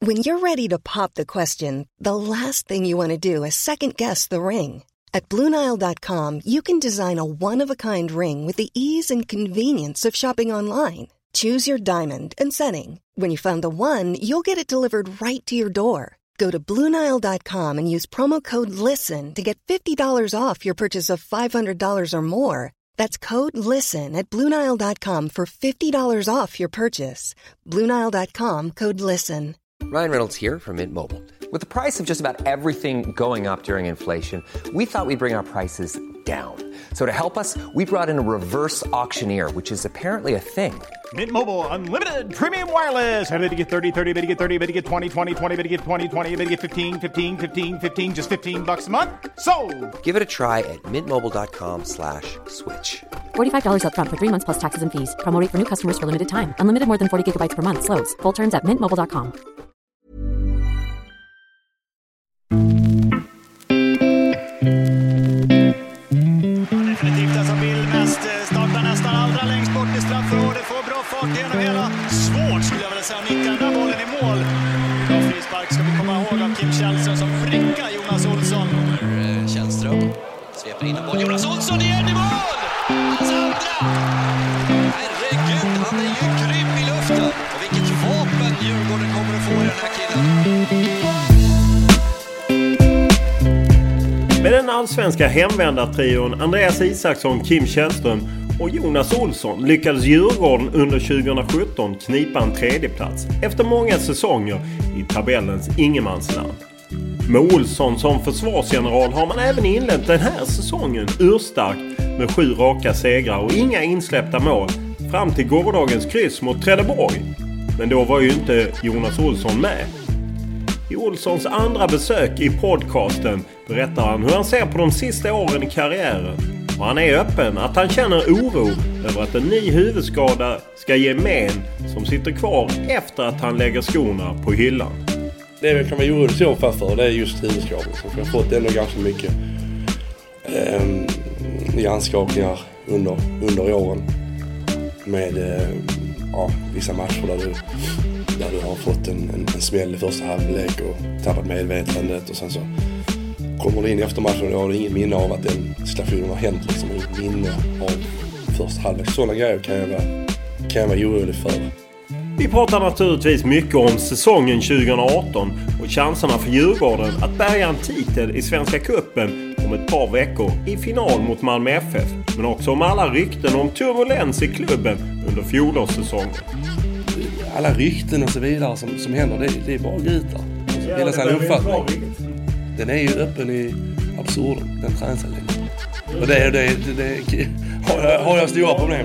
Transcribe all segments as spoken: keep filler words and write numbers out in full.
When you're ready to pop the question, the last thing you want to do is second-guess the ring. At Blue Nile dot com, you can design a one-of-a-kind ring with the ease and convenience of shopping online. Choose your diamond and setting. When you find the one, you'll get it delivered right to your door. Go to Blue Nile dot com and use promo code LISTEN to get fifty dollars off your purchase of five hundred dollars or more. That's code LISTEN at Blue Nile dot com for fifty dollars off your purchase. Blue Nile dot com, code LISTEN. Ryan Reynolds here from Mint Mobile. With the price of just about everything going up during inflation, we thought we'd bring our prices down. So to help us, we brought in a reverse auctioneer, which is apparently a thing. Mint Mobile Unlimited Premium Wireless. How to get thirty, thirty, how to get thirty, how to get twenty, twenty, twenty, how to get twenty, twenty, how to get fifteen, fifteen, fifteen, fifteen, just fifteen bucks a month? Sold! Give it a try at mintmobile.com slash switch. forty-five dollars up front for three months plus taxes and fees. Promo rate for new customers for limited time. Unlimited more than forty gigabytes per month. Slows full terms at mint mobile dot com. Definitivt alltså Billmest startar nästan allra längst bort i straffområdet, får bra fart genom hela. Svårt skulle jag vilja säga, nicka den där bollen i mål. Bra frispark ska vi komma ihåg av Kim Källström som prickar Jonas Olsson. Källström sveper in en boll, Jonas Olsson igen i mål! Hans andra! Herregud, han är ju grym i luften. Och vilket vapen Djurgården kommer att få i den här killen. Med den allsvenska hemvändartrion Andreas Isaksson, Kim Källström och Jonas Olsson lyckades Djurgården under tjugosjutton knipa en tredjeplats efter många säsonger i tabellens ingenmansland. Med Olsson som försvarsgeneral har man även inlett den här säsongen urstarkt med sju raka segrar och inga insläppta mål fram till gårdagens kryss mot Trelleborg. Men då var ju inte Jonas Olsson med. I Olssons andra besök i podcasten berättar han hur han ser på de sista åren i karriären. Och han är öppen att han känner oro över att en ny huvudskada ska ge men som sitter kvar efter att han lägger skorna på hyllan. Det vi kan vara orolig så för, för det är just huvudskadan som vi har fått ändå ganska mycket eh, hjärnskakningar under, under åren. Med eh, ja, vissa matcher där du där du har fått en, en, en smäll i första halvlek och tappat medvetandet och sen så kommer du in efter matchen och du har inget minne av att den situationen har hänt liksom, inget minne av första halvlek. Sådana grejer kan jag vara, kan jag vara orolig för. Vi pratar naturligtvis mycket om säsongen tjugoarton och chanserna för Djurgården att bärga en titel i Svenska Cupen om ett par veckor i final mot Malmö F F. Men också om alla rykten om turbulens i klubben under fjolårssäsongen. Alla rykten och så vidare som, som händer, det, det är bara gryta. Ja, hela sin uppfattning. Den är ju öppen i absurdum, den transallen. Och det, det, det, det har, jag, har jag stora problem.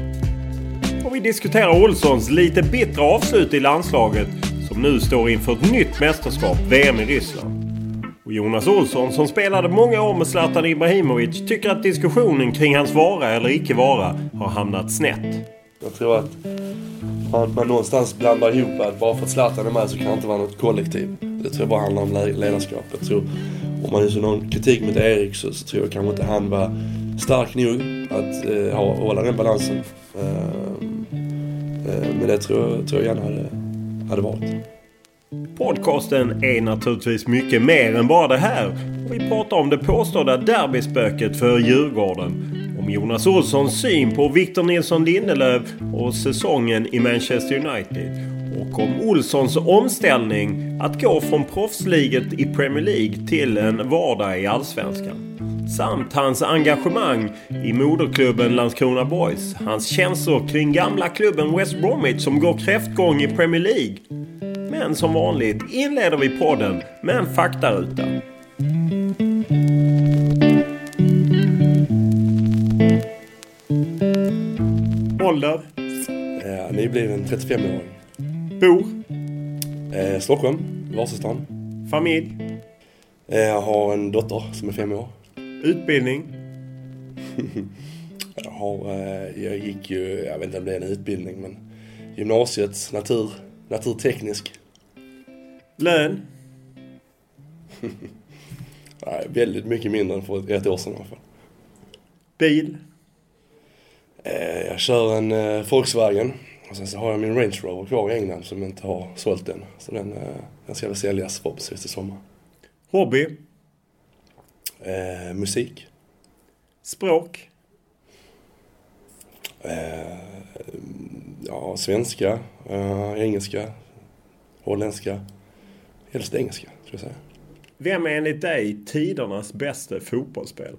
Och vi diskuterar Olssons lite bittra avslut i landslaget som nu står inför ett nytt mästerskap, V M i Ryssland. Och Jonas Olsson, som spelade många år med Zlatan Ibrahimovic, tycker att diskussionen kring hans vara eller icke vara har hamnat snett. Jag tror att man, man någonstans blandar ihop att bara för att Zlatan är med så kan det inte vara något kollektiv. Det tror jag bara handlar om ledarskap. Jag tror, om man hyser någon kritik mot Erik så, så tror jag kanske inte han var stark nog att eh, ha, hålla den balansen. Eh, eh, men det tror, tror jag gärna hade, hade varit. Podcasten är naturligtvis mycket mer än bara det här. Och vi pratar om det påstådda derbyspöket för Djurgården. Om Jonas Olssons syn på Victor Nilsson Lindelöf och säsongen i Manchester United. Och om Olssons omställning att gå från proffsliget i Premier League till en vardag i Allsvenskan. Samt hans engagemang i moderklubben Landskrona Boys. Hans känslor kring gamla klubben West Bromwich som går kräftgång i Premier League. Men som vanligt inleder vi podden med en faktaruta. Ålder? Ja, ni blir en trettiofem-åring. Bor? Eh, Stockholm, Vasastan. Familj? Eh, jag har en dotter som är fem år. Utbildning? jag, har, eh, jag gick ju, jag vet inte om det är en utbildning, men gymnasiet, natur, naturteknisk. Lön? Nej, väldigt mycket mindre än för ett år sedan i alla fall. Bil? Eh, jag kör en eh, Volkswagen Och sen så har jag min Range Rover kvar i England som jag inte har sålt än. Så den, den ska väl säljas förhoppningsvis i sommar. Hobby? Eh, musik. Språk? Eh, ja, svenska, eh, engelska, holländska. Helst engelska, skulle jag säga. Vem är enligt dig tidernas bästa fotbollsspelare?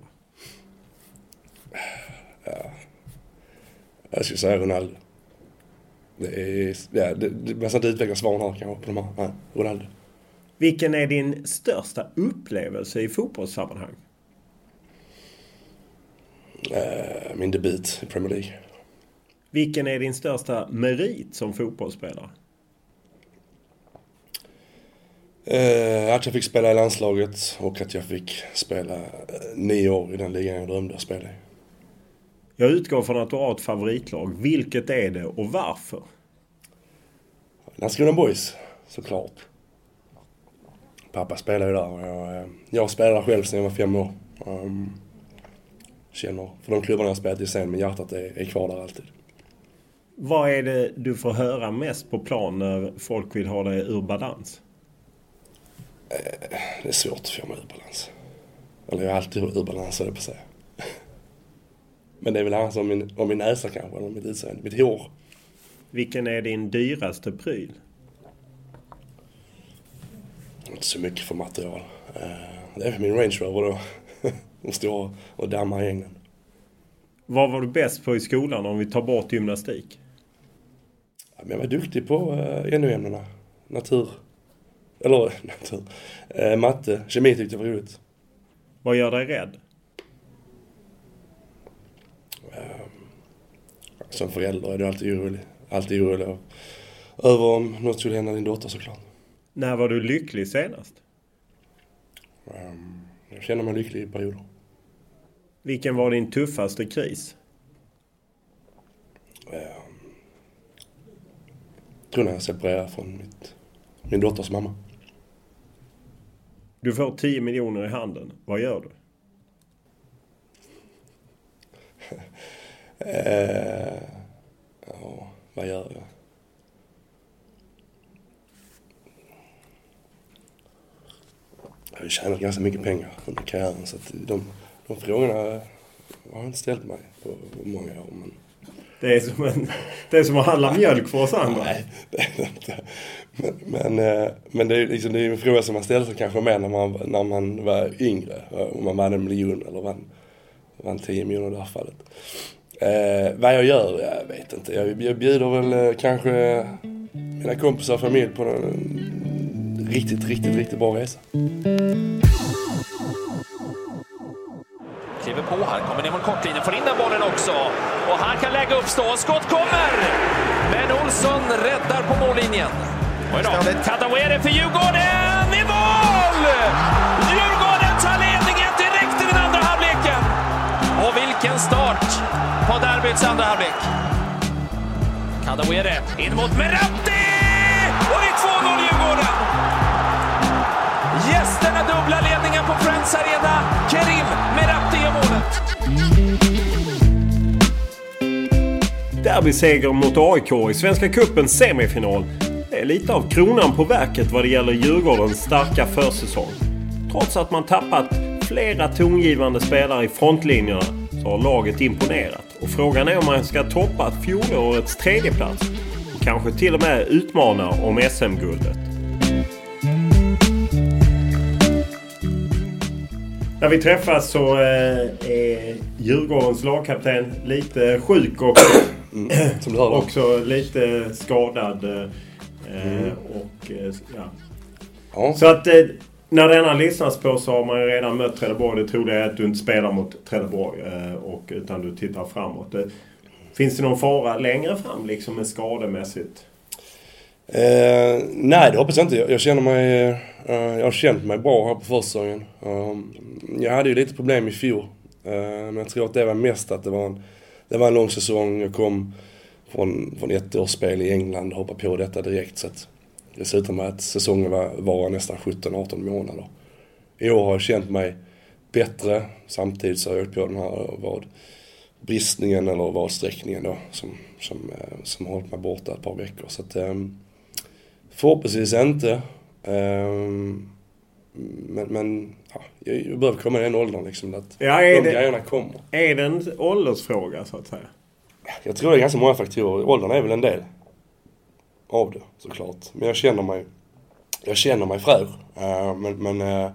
Ja, jag skulle säga Ronaldo. Det är, ja, det, det, man ska inte utveckla svaren här kanske på de här. Nej, Ronaldo. Vilken är din största upplevelse i fotbollssammanhang? Eh, min debut i Premier League. Vilken är din största merit som fotbollsspelare? Eh, att jag fick spela i landslaget och att jag fick spela eh, nio år i den ligan jag drömde att spela i. Jag utgår från att du har ett favoritlag. Vilket är det och varför? Landskrona Boys, såklart. Pappa spelar ju där och jag, jag spelar själv sedan jag var fem år. Um, känner för de klubbarna jag spelat i sen, men hjärtat är, är kvar där alltid. Vad är det du får höra mest på plan när folk vill ha dig ur balans? Eh, det är svårt att få mig ur balans. Eller jag är alltid ur balans, är det på att säga. Men det är väl annars om min, om min näsa kanske, eller mitt utseende, mitt hår. Vilken är din dyraste pryl? Inte så mycket för material. Det är för min Range Rover då. De står och dammar i England. Vad var du bäst på i skolan om vi tar bort gymnastik? Jag var duktig på N O-ämnena. Natur. Eller natur. Matte. Kemi tyckte jag var roligt. Vad gör dig rädd? Som förälder är du alltid orolig. Alltid orolig över om något skulle hända din dotter, såklart. När var du lycklig senast? Um, jag känner mig lycklig i perioder. Vilken var din tuffaste kris? Um, jag tror när jag separerade från mitt, min dotters mamma. Du får tio miljoner i handen. Vad gör du? uh, ja, vad gör jag? Jag har tjänat ganska mycket pengar under karriären, så att de, de frågorna har jag inte ställt mig på många år. Men... Det är som, en, det är som att handla mjölk för oss andra. Nej, det är det inte. Men, men, men det är liksom, det är en fråga som man ställer sig kanske mer när man, när man var yngre. Om man vann en miljon eller vann, vann tio miljoner i det här fallet. Eh, vad jag gör, jag vet inte. Jag, jag bjuder väl kanske mina kompisar och familj på en riktigt, riktigt, riktigt bra resa. Kliver på här, kommer ner mot kortlinjen, får in den bollen också. Och han kan lägga upp stå, skott kommer! Men Olsson räddar på mållinjen. Oj då, Kadawere för Djurgården i mål! Djurgården tar ledningen direkt i den andra halvleken. Och vilken start på derbyts andra halvlek. Kadawere in mot Meratti! Och det är två noll Djurgården! Gästerna dubbla ledningen på Friends Arena. Kerim Meratti gör målet. Derbyseger mot A I K i Svenska Cupens semifinal. Det är lite av kronan på verket vad det gäller Djurgårdens starka försäsong. Trots att man tappat flera tongivande spelare i frontlinjerna så har laget imponerat. Och frågan är om man ska toppa fjolårets tredjeplats. Och kanske till och med utmana om S M-guldet. När vi träffas så är Djurgårdens lagkapten lite sjuk och mm, som du hör också lite skadad. Mm. Och, ja. Ja. Så att när denna lyssnas på så har man redan mött Trelleborg. Det tror jag att du inte spelar mot Trelleborg och, utan du tittar framåt. Finns det någon fara längre fram liksom med skademässigt? Eh, nej, det hoppas jag inte. Jag, jag känner mig eh, jag har känt mig bra här på försäsongen. Eh, jag hade ju lite problem i fjol. Eh, men jag tror att det var mest att det var en, det var en lång säsong. Jag kom från, från ett års spel i England och hoppade på detta direkt. Så att dessutom med att säsongen var, var nästan sjutton arton månader. I år har jag känt mig bättre. Samtidigt så har jag gjort på den här vad bristningen eller vadsträckningen då som, som, som har hållit mig borta ett par veckor. Så att, um, förhoppningsvis inte. Um, men men ja, jag behöver komma i den åldern liksom, att ja, är de det, grejerna kommer. Är det en åldersfråga så att säga? Jag tror det är ganska många faktorer. Åldern är väl en del av det såklart. Men jag känner mig jag känner mig fräsch. Uh, men men uh,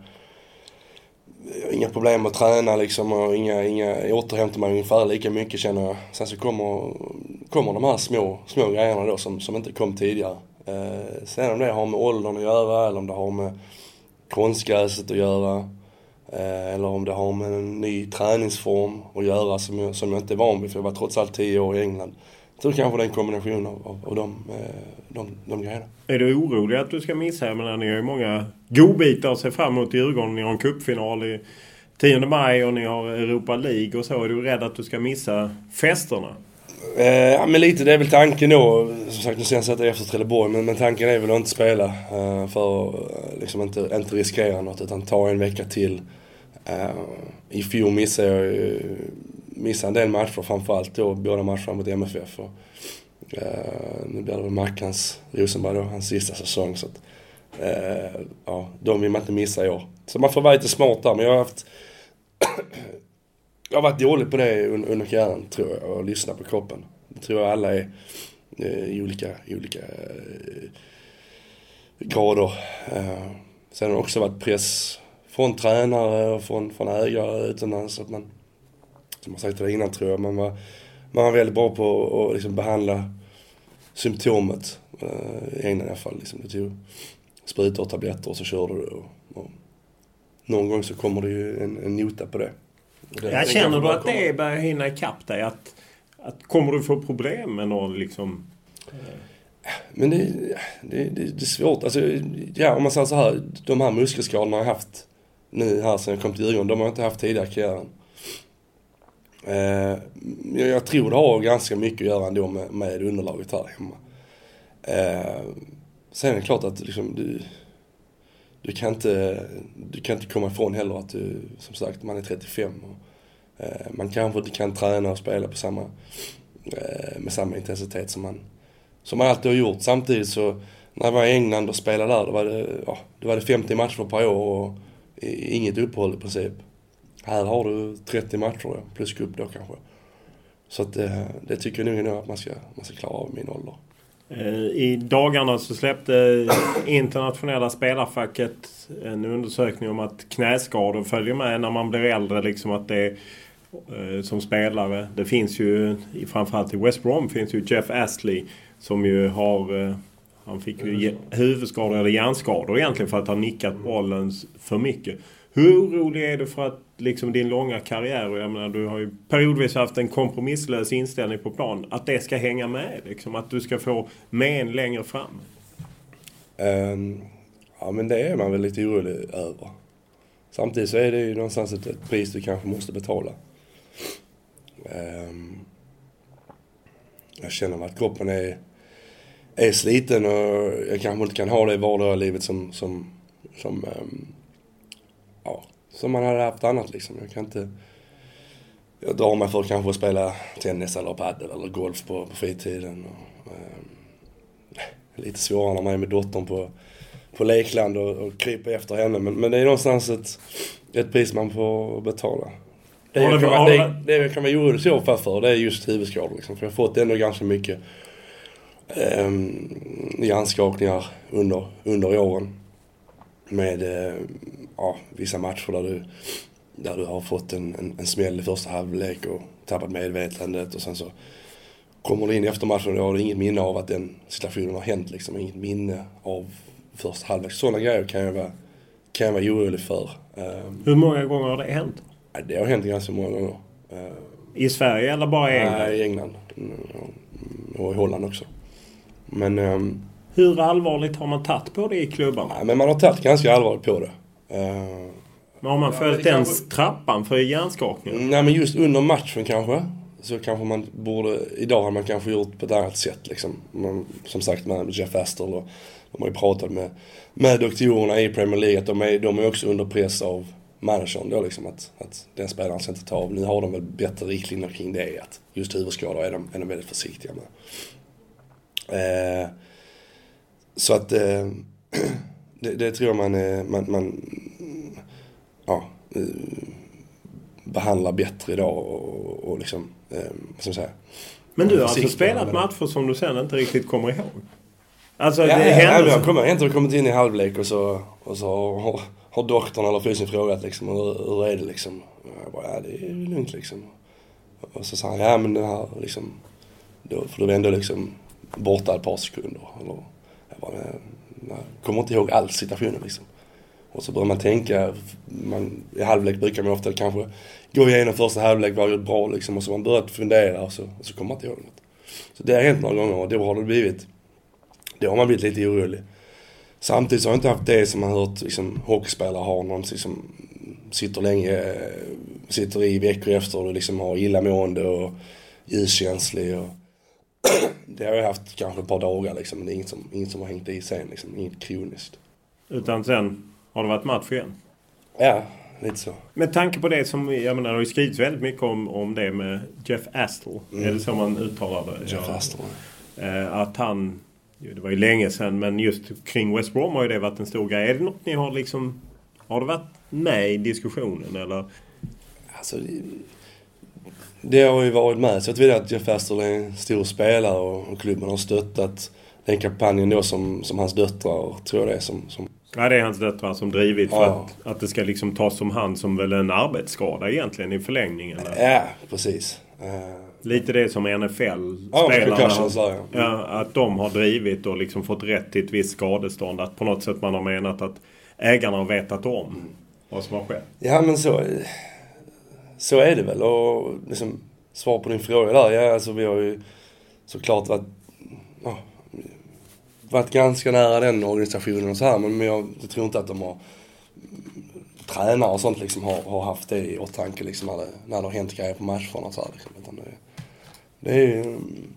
inga problem att träna liksom, och inga, inga, jag återhämtar mig ungefär lika mycket känner jag. Sen så kommer, kommer de här små, små grejerna då som, som inte kom tidigare. Eh, sen om det har med åldern att göra eller om det har med konstgräset att göra. Eh, eller om det har med en ny träningsform att göra som jag, som jag inte är van vid, för jag var trots allt tio år i England. Jag tror kanske det är en kombination av, av, av de, de, de grejerna. Är du orolig att du ska missa? Jag menar, ni har ju många godbitar att se fram emot i Djurgården. Ni har en cupfinal i tionde maj och ni har Europa League och så. Är du rädd att du ska missa festerna? Eh, ja, men lite, det är väl tanken då. Som sagt, nu sen sätter jag efter Trelleborg. Men, men tanken är väl att inte spela eh, för att liksom inte, inte riskera något, utan ta en vecka till. Eh, I fjol missade jag eh, missade en del matcher, framförallt då båda matcherna mot M F F. Och, eh, nu blir det Mackans Rosenberg då, hans sista säsong. Så att, eh, ja, de vill man inte missa i år. Så man får vara lite smart där, men jag har haft jag har varit dålig på det under karriären, tror jag, och lyssna på kroppen. Det tror jag alla är eh, i olika, i olika eh, grader. Eh, sen har det också varit press från tränare och från, från ägare utomlands, att man, som jag sagt det innan, tror jag, man var, man var väldigt bra på att liksom behandla symptomet eh, i England i alla fall. Liksom, du tog sprutor och tabletter och så körde du. Och, och någon gång så kommer det ju en, en nota på det. det jag känner du att det börjar hinna ikapp dig? Att, att kommer du få problem med någon liksom... Men det, det, det, det är svårt. Alltså, ja, om man säger så här, de här muskelskadorna jag har haft nu här sen jag kom till Djurgården, de har jag inte haft tidigare i karriären. Eh, jag, jag tror det har ganska mycket att göra ändå med, med underlaget här hemma. Eh, sen är det klart att liksom, du, du, kan inte, du kan inte komma ifrån heller att du, som sagt, man är trettiofem. Och, eh, man kanske inte kan träna och spela på samma, eh, med samma intensitet som man, som man alltid har gjort. Samtidigt så, när jag var i England och spelade där, då var det, ja, då var det femtio matcher per år och inget uppehåll i princip. Här har du trettio matcher då, plus cup då kanske. Så att, det, det tycker jag nog att man ska, man ska klara av min ålder. I dagarna så släppte internationella spelarfacket en undersökning om att knäskador följer med när man blir äldre. Liksom att det som spelare, det finns ju framförallt i West Brom finns ju Jeff Astley som ju har, han fick ju huvudskador eller hjärnskador egentligen för att ha nickat bollen för mycket. Hur orolig är du för att liksom din långa karriär, och jag menar, du har ju periodvis haft en kompromisslös inställning på plan, att det ska hänga med, liksom, att du ska få men längre fram? Um, ja, men det är man väl lite orolig över. Samtidigt så är det ju någonstans ett, ett pris du kanske måste betala. Um, jag känner att kroppen är, är sliten och jag kanske inte kan ha det i vardaglivet som, som, som um, ja, som man hade haft annat liksom. Jag kan inte, jag drar mig för kanske att spela tennis eller paddel eller golf på, på fritiden. Och, eh, lite svårare när man är med dottern på, på lekland och, och kryper efter henne. Men, men det är någonstans ett, ett pris man får betala. Det, det, kan, man, det, det kan man ju så för, för det är just huvudskador liksom. För jag har fått ändå ganska mycket eh, hjärnskakningar under, under åren. Med eh, ja, vissa matcher där du, där du har fått en, en, en smäll i första halvlek och tappat medvetandet, och sen så kommer du in efter matchen och du har inget minne av att den situationen har hänt liksom, inget minne av första halvlek. Sådana grejer kan jag vara, kan jag vara orolig för. Um, Hur många gånger har det hänt? Det har hänt ganska många gånger. Uh, I Sverige eller bara i England? Nej, i England och i Holland också. Men um, hur allvarligt har man tagit på det i klubban? Nej, men man har tagit ganska allvarligt på det. Uh, men har man följt den kanske trappan för hjärnskakningen? Nej, men just under matchen kanske. Så kanske man borde, idag har man kanske gjort på ett annat sätt liksom. Man, som sagt med Jeff Astle, och de har ju pratat med, med doktorerna i Premier League att de är, de är också under press av managern då liksom att, att den spelaren ska inte ta av. Nu har de väl bättre riktlinjer kring det, att just huvudskador är de, är de väldigt försiktiga med. Eh, så att eh, det, det tror jag man, man, man ja, eh, behandlar bättre idag och, och liksom, eh, vad ska man säga. Men du har alltså spelat matcher som du sen inte riktigt kommer ihåg? Alltså, ja, det ja, händer jag så... kommer inte att kommit in i halvlek och så, och så har, har doktorn eller fysen frågat liksom, hur, hur är det liksom? Jag bara, ja, det är lugnt liksom. Och så sa han, ja men det här liksom, då, för du är ändå liksom borta ett par sekunder. Eller, jag bara, jag kommer inte ihåg all situationen liksom. Och så börjar man tänka, man, i halvlek brukar man ofta kanske gå igenom första halvlek, var gjort bra liksom, och så man börjat fundera och så, och så kommer man inte ihåg något. Så det har hänt några gånger och då har det blivit, då har man blivit lite orolig. Samtidigt så har jag inte haft det som man hört liksom, hockeyspelare har, någon liksom sitter länge, sitter i veckor efter och liksom har illamående och ljuskänslig och det har jag haft kanske ett par dagar liksom, men det är inget som, inget som har hängt i sen liksom, inget kroniskt. Utan sen har det varit match igen? Ja, lite så. Med tanke på det som, jag menar, det har ju skrivits väldigt mycket om, om det med Jeff Astle. Mm. Är det så man uttalar det? Jeff ja. Astle. Eh, att han, det var ju länge sedan, men just kring West Brom har ju det varit en stor grej. Är det något ni har liksom, har det varit med i diskussionen eller? Alltså, det har ju varit med. Så jag vet att Jeff Astle är en stor spelare och, och klubben har stöttat den kampanjen då som, som hans döttrar, tror jag det är som... som ja, det är hans döttrar som drivit för ja. att, att det ska liksom tas som hand som väl en arbetsskada egentligen i förlängningen. Ja, precis. Uh, Lite det som N F L-spelarna ja, har, ja, att de har drivit och liksom fått rätt till ett visst skadestånd. Att på något sätt man har menat att ägarna har vetat om mm. vad som har skett. Ja, men så, så är det väl. Och liksom, svar på din fråga där, ja, alltså vi har ju såklart varit... Ja, varit ganska nära den organisationen och så här, men jag, jag tror inte att de har tränare och sånt liksom har, har haft det i åtanke liksom när det, när det har hänt grejer på matcherna och så här liksom. Utan det, det är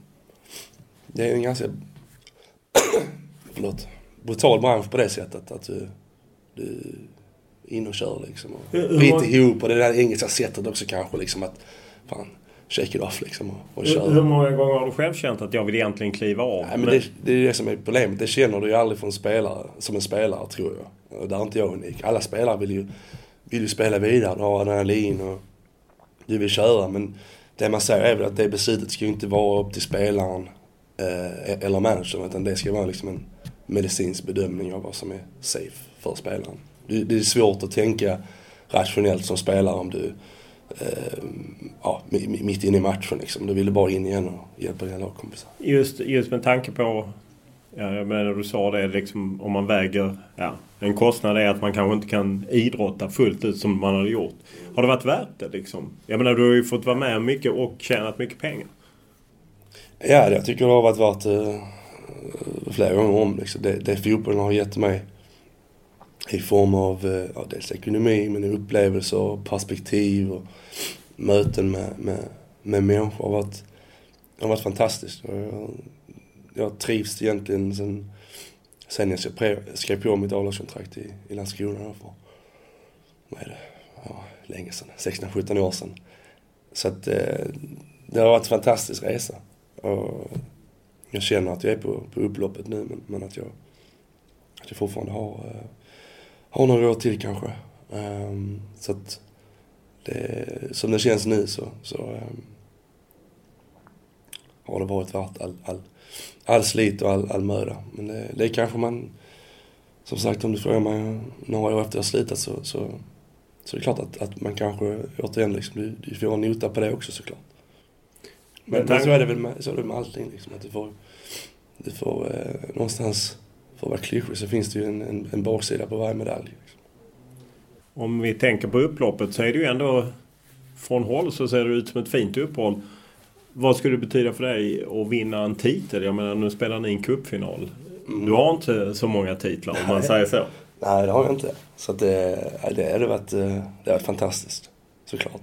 det är en ganska förlåt, brutal bransch på det sättet att du, du är in och kör liksom och biter ihop på det där engelska sättet också kanske liksom att fan shake it off liksom och, och köra. Hur många gånger har du själv känt att jag vill egentligen kliva av? Nej, men, men... Det, det är det som är problemet. Det känner du ju aldrig från spelare, som en spelare tror jag. Och där är inte jag unik. Alla spelare vill ju, vill ju spela vidare, ha adrenalin och du vill köra. Men det man säger är väl att det beslutet ska ju inte vara upp till spelaren eh, eller managern, utan det ska vara liksom en medicinsk bedömning av vad som är safe för spelaren. Det, det är svårt att tänka rationellt som spelare om du Uh, ja, mitt inne i matchen liksom. Du ville bara in igen och hjälpa dina lagkompisar. Just, just med tanke på, ja, jag menar du sa det liksom, om man väger, ja, en kostnad är att man kanske inte kan idrotta fullt ut som man hade gjort. Har det varit värt det liksom? Jag menar, du har ju fått vara med mycket och tjänat mycket pengar. Ja, jag tycker det har varit värt uh, flera gånger om liksom. det, det fotbollen har gett mig i form av ja, dels ekonomi, men upplevelser, perspektiv och möten med, med, med människor har varit, har varit fantastiskt. Jag, jag trivs egentligen sen, sen jag skrev på mitt A-lagskontrakt i, i Landskrona för, vad är det, ja, länge sedan, sexton sjutton år sedan. Så att eh, det har varit en fantastisk resa. Och jag känner att jag är på, på upploppet nu, men, men att, jag, att jag fortfarande har eh, har några år till kanske. Um, så att det, som det känns nu så, så um, har det varit värt all, all, all slit och all, all möda. Men det, det är kanske man, som sagt om du frågar mig några år efter jag har slitat så, så, så är det klart att, att man kanske återigen liksom, du, du får en nota på det också såklart. Men, men, men så är det väl med, så är det med allting liksom, att du får, du får eh, någonstans, för att vara klyschig så finns det ju en, en, en baksida på varje medalj. Liksom. Om vi tänker på upploppet så är det ju ändå från håll så ser det ut som ett fint uppehåll. Vad skulle det betyda för dig att vinna en titel? Jag menar, nu spelar ni en cupfinal. Mm. Du har inte så många titlar om man säger så. Nej, det har jag inte. Så att det, det hade varit, det hade varit fantastiskt, såklart.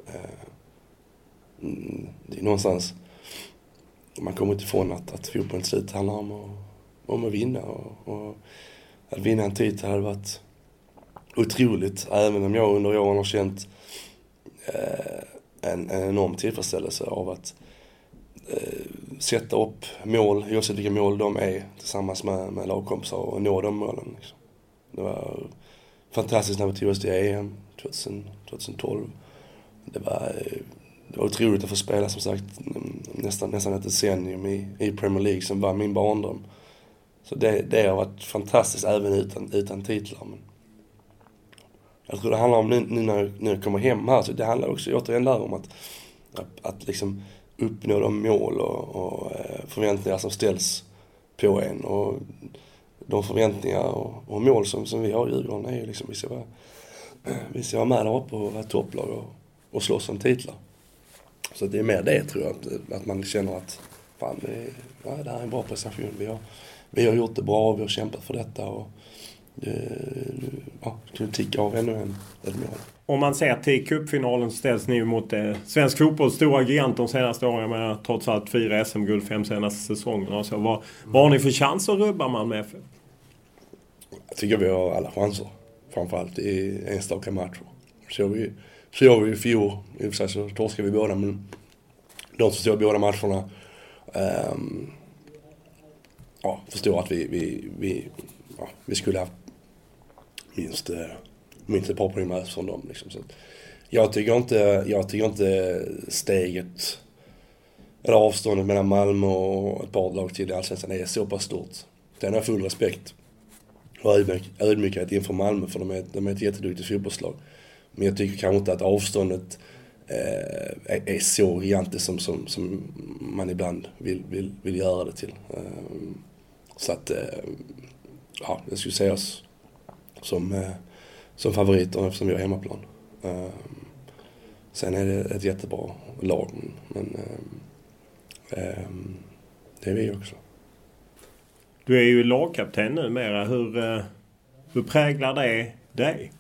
Det är någonstans, man kommer inte ifrån att, att fotbollens slut handlar om att om att vinna och, och att vinna en titel hade varit otroligt, även om jag under åren har känt eh, en, en enorm tillfredsställelse av att eh, sätta upp mål, oavsett vilka mål de är, tillsammans med, med lagkompisar och nå de målen. Liksom. Det var fantastiskt när vi tog oss till E M tjugohundratolv. Det var, det var otroligt att få spela, som sagt, nästan, nästan ett decennium i, i Premier League som var min barndom. Så det, det har varit fantastiskt även utan, utan titlar. Men jag tror det handlar om, nu, nu när, jag, när jag kommer hem här, så det handlar också återigen där om att, att, att liksom uppnå de mål och, och förväntningar som ställs på en. Och de förväntningar och, och mål som, som vi har i Djurgården är ju liksom, vi ska vara, vi ska vara med där uppe och vara topplag och, och slåss om titlar. Så det är mer det, tror jag, att, att man känner att fan, det, är, ja, det här är en bra prestation. Vi har, vi har gjort det bra, vi har kämpat för detta och det, ja, kunde ticka av ännu en, ett mål. Om man ser till cupfinalen ställs ni mot eh, svensk fotbolls stora gigant de senaste åren med trots allt fyra S M-guld fem senaste säsongerna. Så vad, vad har ni för chans att rubba man med? Jag tycker vi har alla chanser. Framförallt i enstaka matcher. Så vi så vi i fjol. I och för sig så torskade vi båda, men de som står i båda matcherna um, ja, förstår att vi, vi, vi, ja, vi skulle ha minst, minst ett par poäng med från dem. Liksom. Så jag, tycker inte, jag tycker inte steget eller avståndet mellan Malmö och ett par lag till Allsvenskan är så pass stort. Den har full respekt och ödmjuk, ödmjukhet inför Malmö, för de är, de är ett jätteduktigt fotbollslag. Men jag tycker kanske inte att avståndet eh, är, är så gigantiskt som, som, som man ibland vill, vill, vill göra det till. Eh, så att, eh, ja, jag skulle säga oss som, eh, som favoriter eftersom vi har hemmaplan. Eh, sen är det ett jättebra lag, men eh, eh, det är vi också. Du är ju lagkapten numera. Hur, hur präglar det dig?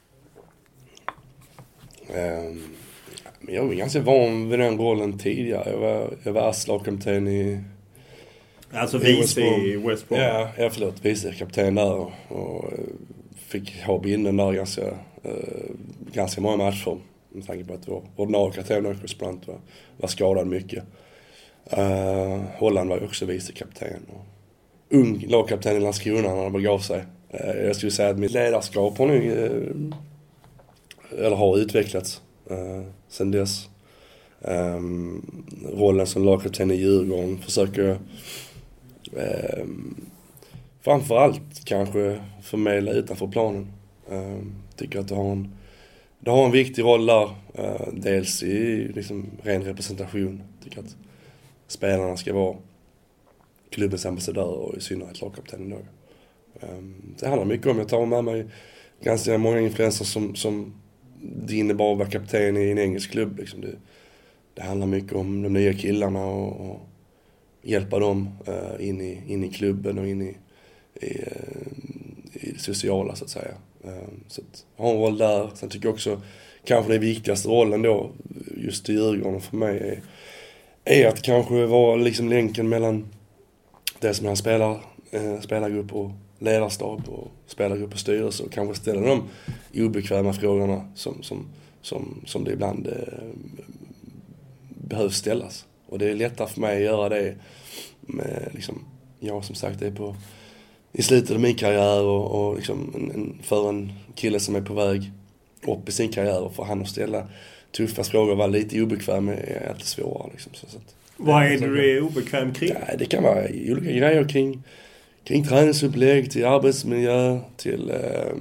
Um, jag var ganska van vid den rollen tidigare. Jag var, jag var lagkapten i... Alltså vice i West Brom. Ja, jag förlåt, vice kapten där. Och, och fick ha binden där ganska, uh, ganska många matcher. Med tanke på att vår ordinarie kapten Chris Brandt var, var skadad mycket. Uh, Holland var ju också vice kapten. Och ung lagkapten i Landskrona när han begav sig. Uh, jag skulle säga att mitt ledarskap har nu... Uh, eller har utvecklats uh, sen dess. Um, rollen som lagkapten i Djurgården försöker um, framförallt kanske förmedla utanför planen. Um, tycker att det har en, det har en viktig roll där. Uh, dels i liksom, ren representation. Tycker att spelarna ska vara klubbens ambassadör och i synnerhet lagkaptenen då. Um, det handlar mycket om, jag tar med mig ganska många influenser som, som det innebar att vara kapten i en engelsk klubb. Liksom. Det, det handlar mycket om de nya killarna och, och hjälpa dem uh, in, i, in i klubben och in i, i, uh, i det sociala, så att säga. Uh, så att ha en roll där. Sen tycker jag också kanske den viktigaste rollen då just i Djurgården för mig är, är att kanske vara liksom länken mellan det som är spelar, uh, spelargrupp och ledarstab och spelargrupp och styrelse, och kanske ställa de obekväma frågorna som, som, som, som det ibland eh, behövs ställas. Och det är lättare för mig att göra det med, liksom, jag som sagt är på i slutet av min karriär och, och liksom en, en, för en kille som är på väg upp i sin karriär, och för han att ställa tuffa frågor och vara lite obekväm är alltid svårare. Liksom, så, så att, vad är det du är obekväm kring? Ja, det kan vara olika grejer kring Kring träningsupplägg, till arbetsmiljö, till eh,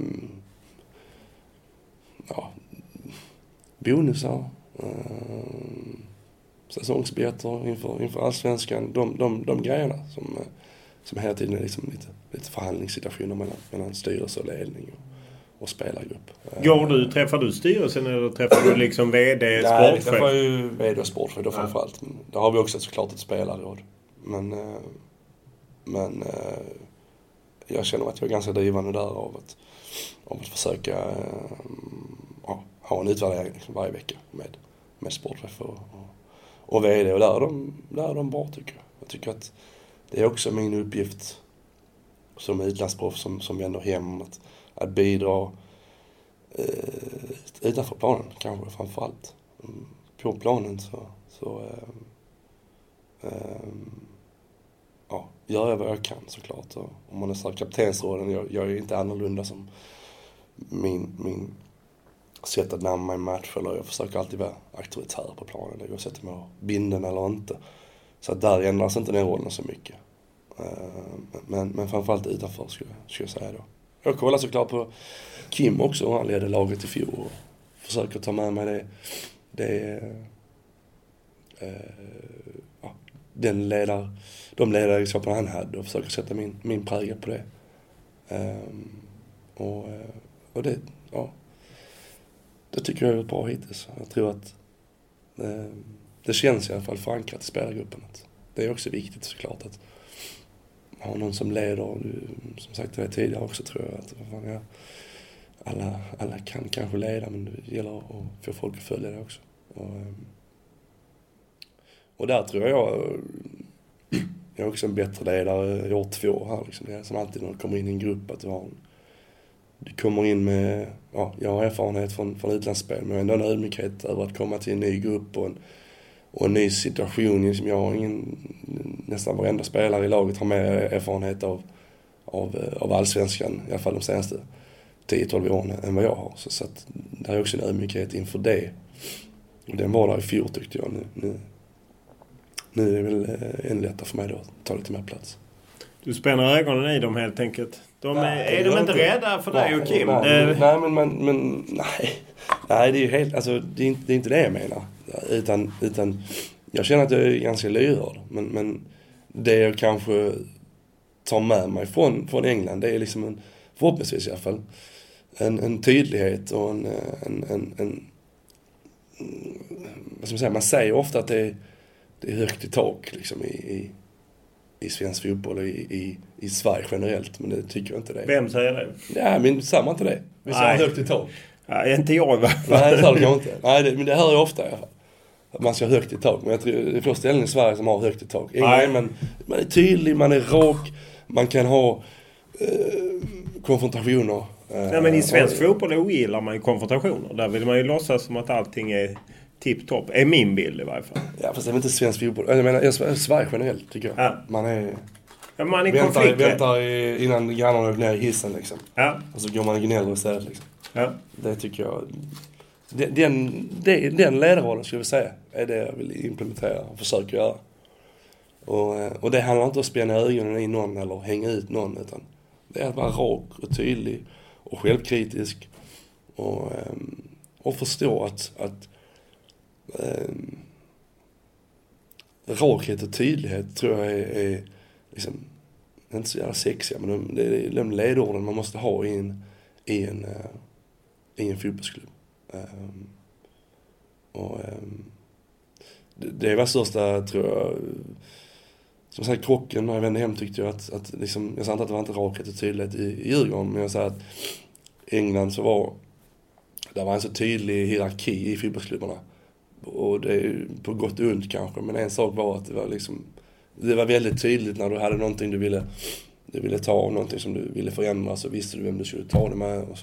ja, bonusar, eh, säsongsbiljetter inför, inför Allsvenskan. De, de, de grejerna som, som hela tiden är liksom lite, lite förhandlingssituationer mellan, mellan styrelse och ledning och, och spelargrupp. Går du, träffar du styrelsen eller träffar du liksom vd, sportchef? Nej, vi träffar ju vd och sportchef då framförallt. Men där har vi också såklart ett spelarråd. Men... Eh, Men eh, jag känner att jag är ganska drivande där av att, av att försöka eh, ja, ha en utvärdering liksom varje vecka med, med sportchef och, och, och vd. Och där är, de, där är de bra, tycker jag. Jag tycker att det är också min uppgift som utlandsproff som, som vänder hem att, att bidra eh, utanför planen kanske framförallt. Mm, på planen så, så eh, eh, ja, gör jag vad jag kan såklart. Och om man är så kaptensråden, jag, jag är inte annorlunda som min, min sätt att närma mig en match. Eller jag försöker alltid vara auktoritär på planen, oavsett om jag har binden eller inte. Så att där ändras inte den rollen så mycket. Men, men framförallt utanför skulle, skulle jag säga då. Jag kollar såklart på Kim också, han leder laget i fjol och försöker ta med mig det, det eh, ja, den ledar, de ledaregenskaperna han hade och försöker sätta min, min prägel på det. Um, och, och det, ja, det tycker jag är bra hittills. Jag tror att eh, det känns i alla fall förankrat i spelargruppen. Det är också viktigt såklart att ha någon som leder, som sagt det tidigare också tror jag att ja, alla, alla kan kanske leda, men det gäller att få folk att följa det också. Och, och där tror jag jag är också en bättre ledare i år två här liksom. Det är som alltid när du kommer in i en grupp att du har en, du kommer in med, ja, jag har erfarenhet från, från utlandsspel, men ändå en ödmjukhet över att komma till en ny grupp och en Och en ny situation som jag har ingen, nästan varenda spelare i laget har mer erfarenhet av, av, av allsvenskan, i alla fall de senaste tio tolv åren än vad jag har. Så, så att det är också en ödmjukhet inför det. Och den var där i fjol tyckte jag. Nu, nu, nu är det väl än lättare för mig då att ta lite mer plats. Du spänner ögonen i dem helt enkelt. De är, nej, är de inte rädda för dig och Kim? Nej, det... nej men, men, men nej. Nej, det är ju helt, alltså det är inte det, är inte det jag menar. Utan, utan jag känner att jag är ganska lyhörd. Men, men det jag kanske tar med mig från, från England, det är liksom en, förhoppningsvis i alla fall, en, en tydlighet och en, en, en, en vad ska man säga, man säger ofta att det är, det är högt i tak liksom i, i, i svensk fotboll och i, i, i Sverige generellt, men det tycker jag inte det. Vem säger det? Ja, men samma inte det. Vi säger högt i tak. Nej, inte jag i varje fall. Nej, det hör jag inte. Nej, det, men det hör jag ofta i alla fall. Att man ska ha högt i tak. Men jag tror det är få ställen i Sverige som har högt i tak. Nej, men man är tydlig, man är rak, man kan ha eh, konfrontationer. Eh, Nej, men i svensk och, fotboll ogillar man ju konfrontationer. Där vill man ju låtsas som att allting är tipptopp. Är min bild i varje fall. Ja, fast det är inte svensk fotboll. Jag menar, jag, Sverige generellt tycker jag. Ja. Man är... Ja, man är väntar, konflikt. Väntar i, innan grannarna åker ner i hissen liksom. Ja. Och så går man och gnäller istället liksom. Ja. Det tycker jag... Den, den, den ledarrollen skulle jag säga är det jag vill implementera och försöka göra. Och, och det handlar inte om att spänna ögonen i någon eller hänga ut någon, utan det är att vara rak och tydlig och självkritisk och, och förstå att, att ähm, rakhet och tydlighet tror jag är, är liksom, inte så jävla sexiga, men de, det är de ledorden man måste ha i en, i en, i en fotbollsklubb. Um, och um, det, det var största, tror jag, som sagt, krocken när jag vände hem tyckte jag att, att liksom, jag sa inte att det var inte rakhet och tydlighet i, i Djurgården, men jag sa att i England så var det var en så tydlig hierarki i fotbollsklubbarna, och det är på gott och ont kanske, men en sak var att det var liksom, det var väldigt tydligt när du hade någonting du ville du ville ta av, någonting som du ville förändra, så visste du vem du skulle ta det med, och så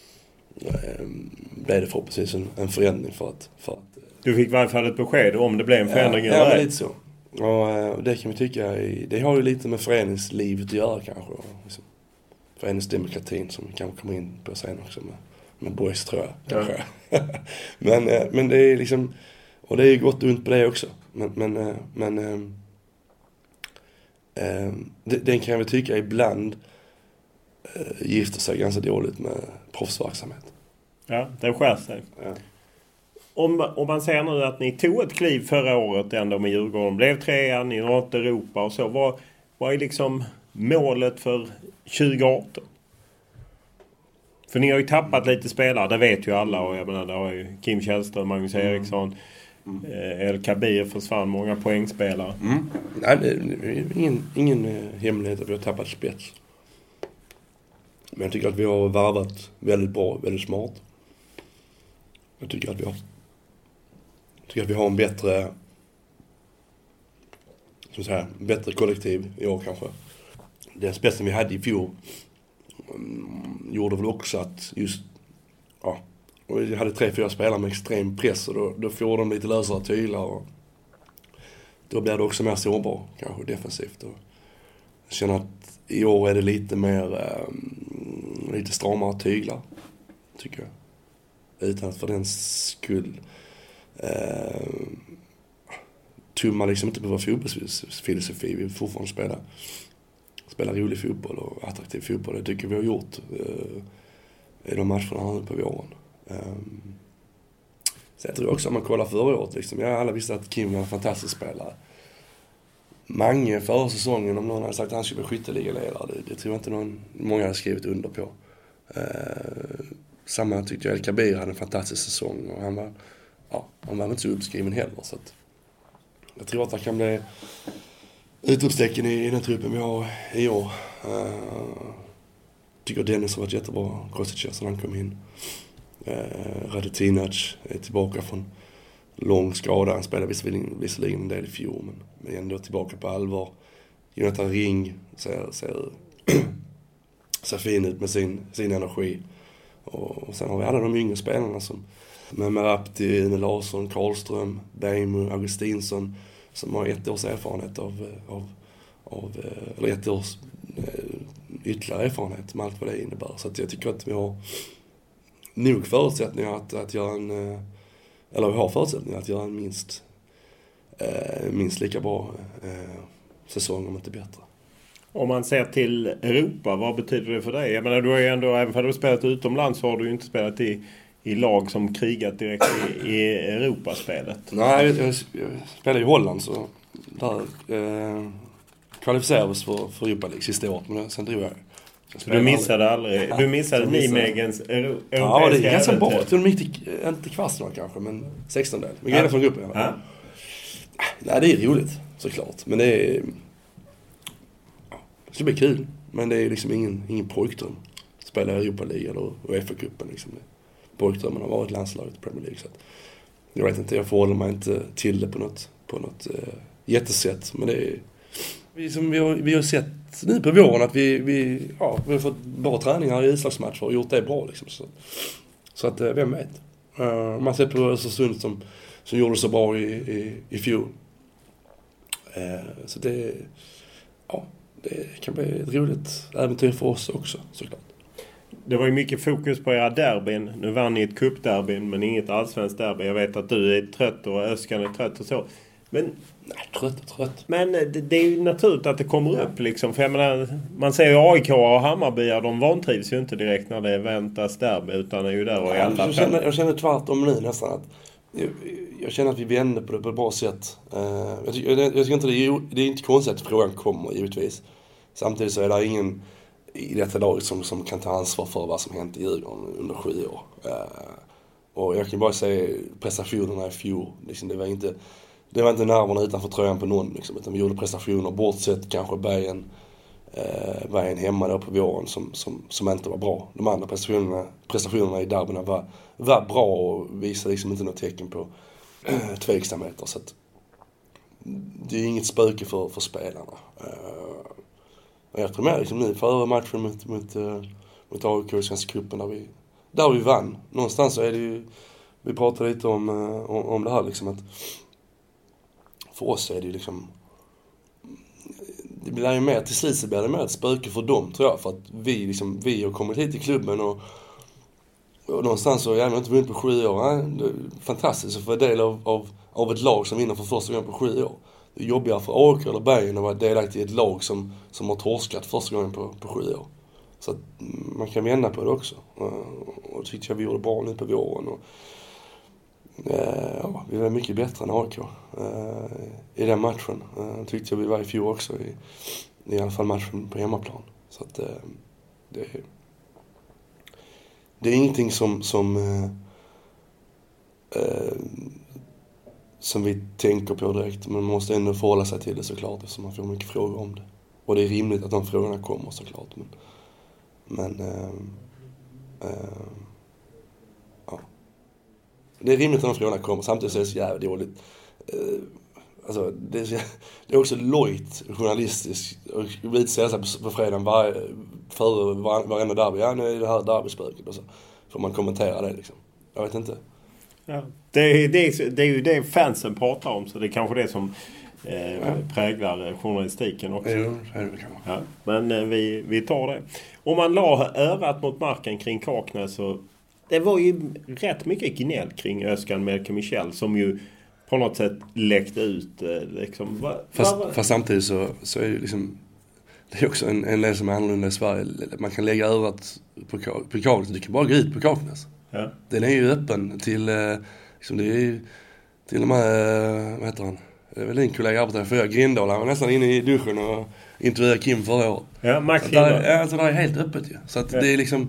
blev det förhoppningsvis en, en förändring för att, för att... Du fick i varje fall ett besked om det blev en förändring. Ja, ja men lite så. Och, och det kan vi tycka, det har ju lite med föreningslivet att göra kanske. Liksom, föreningsdemokratin som vi kanske kommer in på sen också med, med boys, tror jag. Kanske. Ja. men, men det är liksom, och det är gott och ont på det också. Men, men, men äh, det, den kan vi tycka ibland äh, gifter sig ganska dåligt med proffsverksamhet. Ja, det skär sig. Ja. Om, om man säger nu att ni tog ett kliv förra året ändå med Djurgården, blev trea, ni nådde Europa och så. Vad, vad är liksom målet för tjugo arton? För ni har ju tappat lite spelare, det vet ju alla. Och jag menar, det har ju Kim Källström, Magnus mm. Eriksson, mm. eh, El Kabir försvann, många poängspelare. Mm. Nej, det är ingen, ingen hemlighet att vi har tappat spets. Men jag tycker att vi har varvat väldigt bra, väldigt smart. Jag tycker att vi har, jag tycker att vi har en bättre, som säga, bättre kollektiv i år kanske. Den spetsen vi hade i fjol um, gjorde väl också att just ja, och jag hade tre, fyra spelare med extrem press och då, då får de lite lösare tyglar och då blir det också mer sårbar kanske defensivt. Och jag känner att i år är det lite mer um, lite stramare tyglar, tycker jag. Utan att för den skull uh, tumma liksom inte på vår fotbollsfilosofi. Vi vill fortfarande spela, spela rolig fotboll och attraktiv fotboll. Det tycker vi har gjort uh, i de matcherna nu på våren. Um, så jag tror också att man kollar förra året liksom. Jag alla visste att Kim var en fantastisk spelare. Mange förra säsongen, om någon hade sagt att han skulle bli skytteligaledare, det, det tror jag inte någon, många hade skrivit under på. Uh, samma tyckte jag El Kabir hade en fantastisk säsong och han var, ja, han var inte så uppskriven heller. Så att jag tror att det kan bli utropstecken i, i den truppen vi har i år. Uh, tycker Dennis har varit jättebra, Kostic när han kom in. Uh, Radetinac är tillbaka från lång skada. Han spelade visserligen, visserligen en del i fjol, men, men ändå tillbaka på allvar. Jonathan Ring ser, ser, ser fin ut med sin, sin energi. Och, och sen har vi alla de yngre spelarna som med Merapti, Ine Larsson, Karlström, Beimu, Augustinsson som har ett års erfarenhet av, av, av eller ett års ytterligare erfarenhet med allt vad det innebär. Så att jag tycker att vi har nog förutsättningar att, att göra en, eller vi har förutsättningar att göra en minst, eh, minst lika bra eh, säsong, om inte bättre. Om man ser till Europa, vad betyder det för dig? Jag menar, du har ju ändå, även för att du har spelat utomlands så har du ju inte spelat i, i lag som krigat direkt i, i Europaspelet. Nej, jag, jag, jag spelade i Holland så där eh, kvalificerades för, för Europa League sista året, men sen drog jag. Så du missade aldrig, du missade Nijmegens euro, europeiska. Ja, det är ganska bra. Jag tror de gick till, inte kvartsfinal kanske, men sexton-del. Men grejer från gruppen. Ja. Ja. Nej, det är roligt såklart, men det är det ska bli kul, men det är liksom ingen, ingen pojkdröm. Spela i Europa League eller UEFA-cupen liksom. Pojkdrömmen har varit landslaget i Premier League. Så att jag vet inte, jag förhåller mig inte till det på något, på något uh, jättesätt. Men det är, vi, som vi, har, vi har sett nu på våren att vi, vi, ja, vi har fått bra träningar i utslagsmatcher och gjort det bra. Liksom. Så, så att, uh, vem vet. Uh, man ser på Östersund som, som gjorde så bra i, i, i fjol. Uh, så det, ja, det kan bli ett roligt äventyr för oss också, såklart. Det var ju mycket fokus på era derbyn. Nu vann ni ett cupderbyn, men inget allsvenskt derby. Jag vet att du är trött och Öskan är trött och så. Men, nej, trött och trött. Men det, det är ju naturligt att det kommer ja. upp liksom. För jag menar, man ser ju A I K och Hammarbyar, de vantrivs ju inte direkt när det väntas derby, utan är ju där och ja, alla jag, känner, jag känner tvärtom nu nästan att jag, jag känner att vi vänder på det på ett bra sätt. Uh, jag, jag, jag tycker inte det är, det är inte konstigt att frågan kommer, givetvis. Samtidigt så är det ingen i detta laget som, som kan ta ansvar för vad som hänt i Djurgården under sju år. Uh, och jag kan bara säga prestationerna i fjol. Liksom, det var inte, det var inte nerverna utanför tröjan på någon. Liksom, utan vi gjorde prestationer, bortsett kanske Bayern, uh, Bayern hemma då på våren som, som, som inte var bra. De andra prestationerna, prestationerna i derbyna var, var bra och visade liksom inte något tecken på uh, tveksamheter. Så att, det är inget spöke för, för spelarna. Uh, Jag tror mer liksom nu före matchen mot, mot, uh, mot A I K i Svenska cupen där vi, där vi vann. Någonstans så är det ju, vi pratade lite om, uh, om, om det här liksom att för oss är det liksom, det blir ju mer, till slut så blir det mer ett spöke för dem tror jag. För att vi liksom, vi har kommit hit till klubben och, och någonstans så jag har inte vunnit på sju år. Nej, det är fantastiskt att få del av, av, av ett lag som vinner för första gången på sju år. Det är jobbigare för A I K eller Bayern att vara delaktig i ett lag som, som har torskat första gången på, på sju år. Så att man kan vända på det också. Och det tyckte jag vi gjorde bra nu på våren. Och, eh, ja, vi var mycket bättre än A I K eh, i den matchen. Eh, tyckte jag vi var i fjol också i, i alla fall matchen på hemmaplan. Så att eh, det, det är ingenting som... som eh, eh, som vi tänker på direkt, men man måste ändå förhålla sig till det såklart eftersom man får mycket frågor om det. Och det är rimligt att de frågorna kommer såklart. Men, men äh, äh, ja. Det är rimligt att de frågorna kommer, samtidigt så är det så jävla dåligt. Äh, alltså, det, är så, det är också lojt journalistiskt och vi säger så på fredagen var, före var, varenda derby, ja nu är det här derbyspöket och så. hur man kommenterar det liksom. Jag vet inte. Ja. Det, är, det, är, det är ju det fansen pratar om, så det är kanske det som eh, ja. präglar journalistiken också. Jo, det är det kanske. Ja, men eh, vi, vi tar det. Om man la örat mot marken kring Kaknäs, så det var ju rätt mycket gnäll kring Özcan Melke Michel som ju på något sätt läckte ut. Eh, liksom. va, fast, va, fast samtidigt så, så är det liksom, det är också en, en del som är annorlunda i Sverige. Man kan lägga örat på, på Kaknäs, du kan bara gå ut på Kaknäs. Ja. Den är ju öppen till, liksom det är ju, till och med, vad heter han? Det är väl din kollega arbetar för Grindal. Han var nästan inne i duschen och intervjuade Kim förra året. Ja, Max Grindal. Ja, alltså det är helt öppet ju. Så att ja. det är liksom,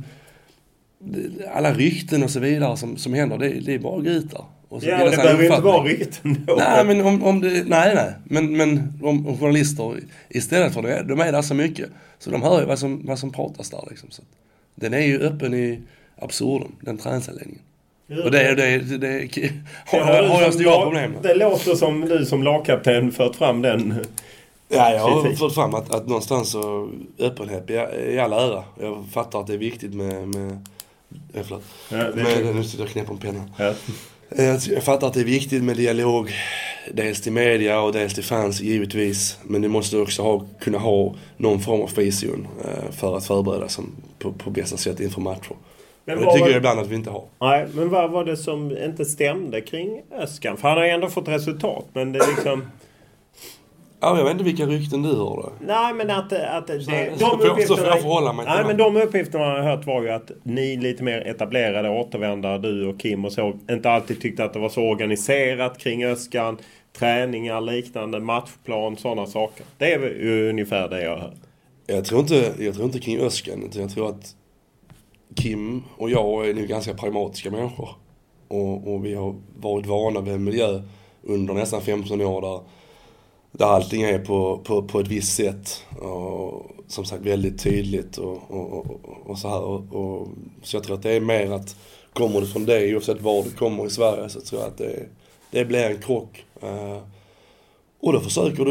alla rykten och så vidare som, som händer, det, det är bara att gå ut där. Och så ja, det behöver inte vara rykten då. Nej, men om, om det, nej, nej. Men, men om, om journalister istället för det, de är där så mycket. Så de hör ju vad som, vad som pratas där liksom. Så den är ju öppen i absurdum, den träningsanläggningen. Och det är det, det, det, det har, har, har jag stora problem med. Det låter som du som lagkapten fört fram den. Ja, jag har kritik. fått fram att, att någonstans så öppenhet i alla ära. Jag fattar att det är viktigt med... med ja, förlåt. Ja, det med, nu sitter jag knäpp om pennan. Ja. Jag fattar att det är viktigt med dialog. Dels till media och dels till fans givetvis. Men du måste också ha, kunna ha någon form av frizon för att förbereda sig på, på bästa sätt inför matcher. Men det tycker var... jag ibland att vi inte har. Nej, men vad var det som inte stämde kring Özcan? För han har ju ändå fått resultat, men det är liksom... Ja, jag vet inte vilka rykten du hör. Nej, men att... att det, så, de så, uppgifterna, så får jag förhålla mig till nej, men de uppgifterna jag har hört var ju att ni lite mer etablerade återvändare, du och Kim och så, inte alltid tyckte att det var så organiserat kring Özcan, träningar, liknande, matchplan, sådana saker. Det är ju ungefär det jag har hört. Jag tror inte, jag tror inte kring Özcan, jag tror att Kim och jag är nu ganska pragmatiska människor. Och, och vi har varit vana vid en miljö under nästan femton år där, där allting är på, på, på ett visst sätt. Och som sagt väldigt tydligt och, och, och, och så här. Och, och, så jag tror att det är mer att kommer du från det, oavsett var du kommer i Sverige, så tror jag att det, det blir en krock. Uh, och då försöker du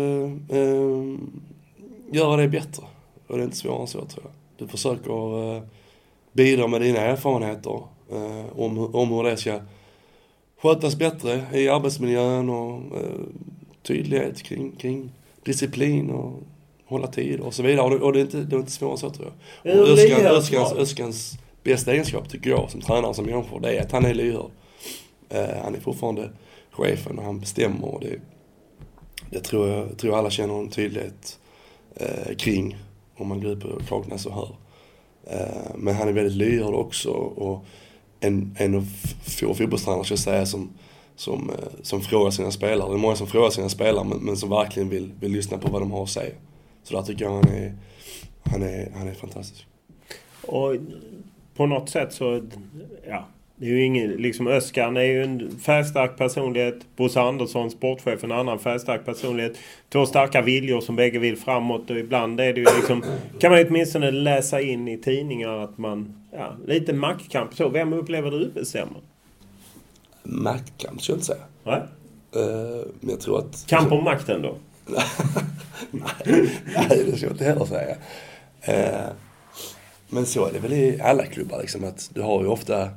uh, göra det bättre. Och det är inte svårare så, tror jag. Du försöker... Uh, bidra med dina erfarenheter eh, om, om hur det ska skötas bättre i arbetsmiljön och eh, tydlighet kring, kring disciplin och hålla tid och så vidare. Och det, och det är inte, det är inte svårare så, tror jag. Och Özcan, Özcans, Özcans bästa egenskap, tycker jag, som tränare, som människor, det är att han är lyhörd. Eh, han är fortfarande chefen och han bestämmer. Och det, det tror jag tror alla känner en tydlighet eh, kring om man går ut på Kaknäs och hör. Men han är väldigt lyhörd också, och en, en av få fotbollstränare, ska jag säga, som, som, som frågar sina spelare. Det är många som frågar sina spelare, men, men som verkligen vill, vill lyssna på vad de har att säga. Så där tycker jag han är, han är, han är fantastisk. Och på något sätt så, ja, det är ju ingen, liksom Özcan är ju en färgstark personlighet. Bosse Andersson, sportchef, en annan färgstark personlighet. Två starka viljor som bägge vill framåt, och ibland är det ju liksom, kan man åtminstone läsa in i tidningar att man, ja, lite maktkamp. Så, vem upplever du bestämmer? Maktkamp, ska jag inte säga. Nej. Uh, men jag tror att... Kamp om makten då? nej, nej, det ska jag inte heller säga. Uh, men så är det väl i alla klubbar, liksom, att du har ju ofta,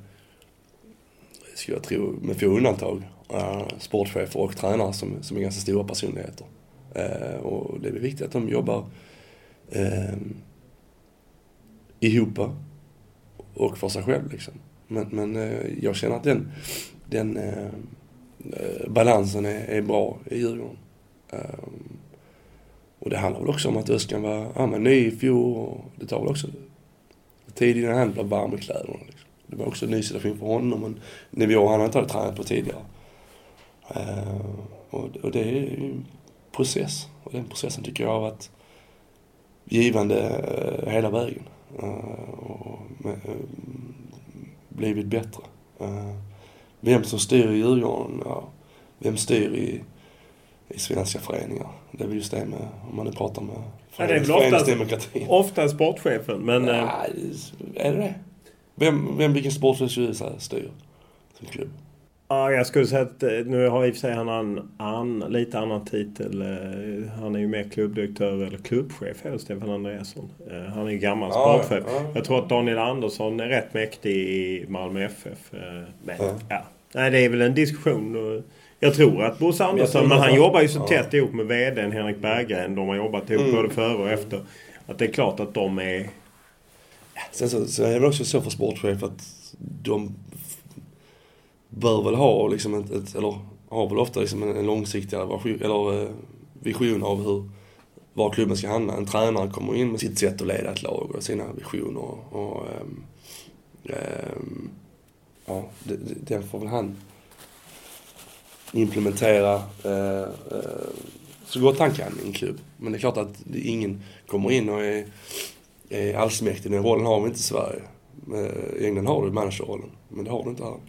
ska jag tro, med få undantag, uh, sportchefer och tränare som, som är ganska stora personligheter. Uh, och det är viktigt att de jobbar uh, ihop och för sig själv, liksom. Men, men uh, jag känner att den, den uh, balansen är, är bra i Djurgården. Uh, och det handlar väl också om att Özcan var ja, men ny i fjol, och det tar väl också tid innan han blev varm i kläderna, liksom. Det var också en ny situation för honom, en nivå han inte hade tränat på tidigare. Uh, och, och det är en process. Och den processen tycker jag har varit givande uh, hela vägen. Uh, och med, uh, blivit bättre. Uh, vem som styr i Djurgården, ja, vem styr i, i svenska föreningar. Det är väl just det med, om man nu pratar med föreningsdemokratin. Ja, ofta sportchefen, men... Nej, är det det? Vem, vem vilken sportchef styr som klubb? Ja, jag skulle säga att nu har i och för sig han en an, lite annan titel. Han är ju mer klubbdirektör eller klubbchef här, Stefan Andreasson. Han är ju gammal ja, sportchef. Ja, ja. Jag tror att Daniel Andersson är rätt mäktig i Malmö F F. Men ja. ja, nej, det är väl en diskussion. Jag tror att Bosse Andersson, men, men han jobbar ju så ja. tätt ihop med vdn Henrik Berggren. De har jobbat ihop mm. både före och efter. Att det är klart att de är... Sen så, så är det också så för sportchef att de bör väl ha liksom ett, ett eller har väl ofta liksom en, en långsiktig eller eh, vision av hur var klubben ska hamna. En tränare kommer in med sitt sätt att leda ett lag och sina visioner och, och ähm, ähm, ja, det, det, den får väl han implementera äh, äh, så gott han kan i en klubb. Men det är klart att ingen kommer in och är, är allsmäktig. Den rollen har vi inte i Sverige. I England har du managerrollen, men det har du inte här.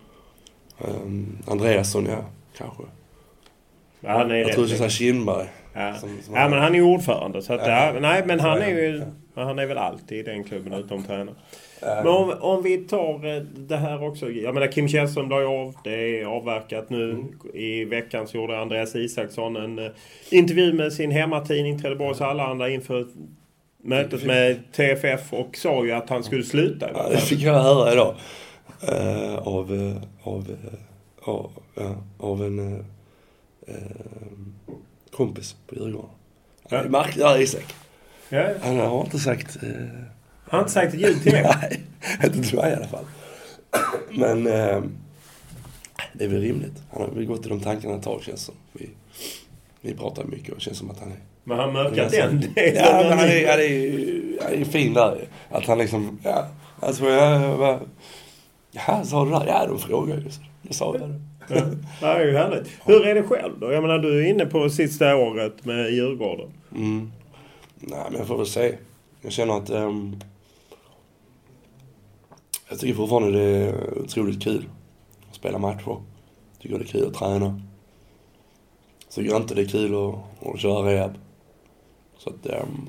Um, Andreasson, ja, kanske. Ja, han är jag tror att jag sa Kindberg. Ja. Som, som ja, men han är ju ordförande. Så att, ja. Ja, nej, men han är ju ja. han är väl alltid i den klubben utom tränare. Ja. Men om, om vi tar det här också. Jag menar, Kim Källström la ju av. Det är avverkat nu. Mm. I veckan så gjorde Andreas Isaksson en uh, intervju med sin hemmatidning Trelleborgs Allehanda inför mötet med T F F och sa ju att han skulle sluta. Ja, det fick jag höra idag. Uh, av, uh, av, uh, av, uh, av en uh, uh, kompis på Djurgården. Ja. Det är märkligt där, Isak. Ja. Han har inte sagt... Uh, han har inte sagt ett ljud till mig. Nej, inte till mig i alla fall. Men uh, det är väl rimligt. Han har väl gått i de tankarna ett tag, känns som. Vi, vi pratar mycket och det känns som att han är... Men han mörkat den. Ja, men han är, han är, han är fin där. Att han liksom... Ja, alltså jag... jag ja, sa du där? Ja, de frågar ju. Det sa jag. Ja, det är ju härligt. Hur är det själv då? Jag menar, du är inne på sista året med Djurgården. Mm. Nej, men jag får väl se. Jag känner att... Um, jag tycker fortfarande det är otroligt kul att spela matcher. Jag tycker det är kul att träna. Så tycker jag inte det är kul att, att köra rehab. Så att... Um,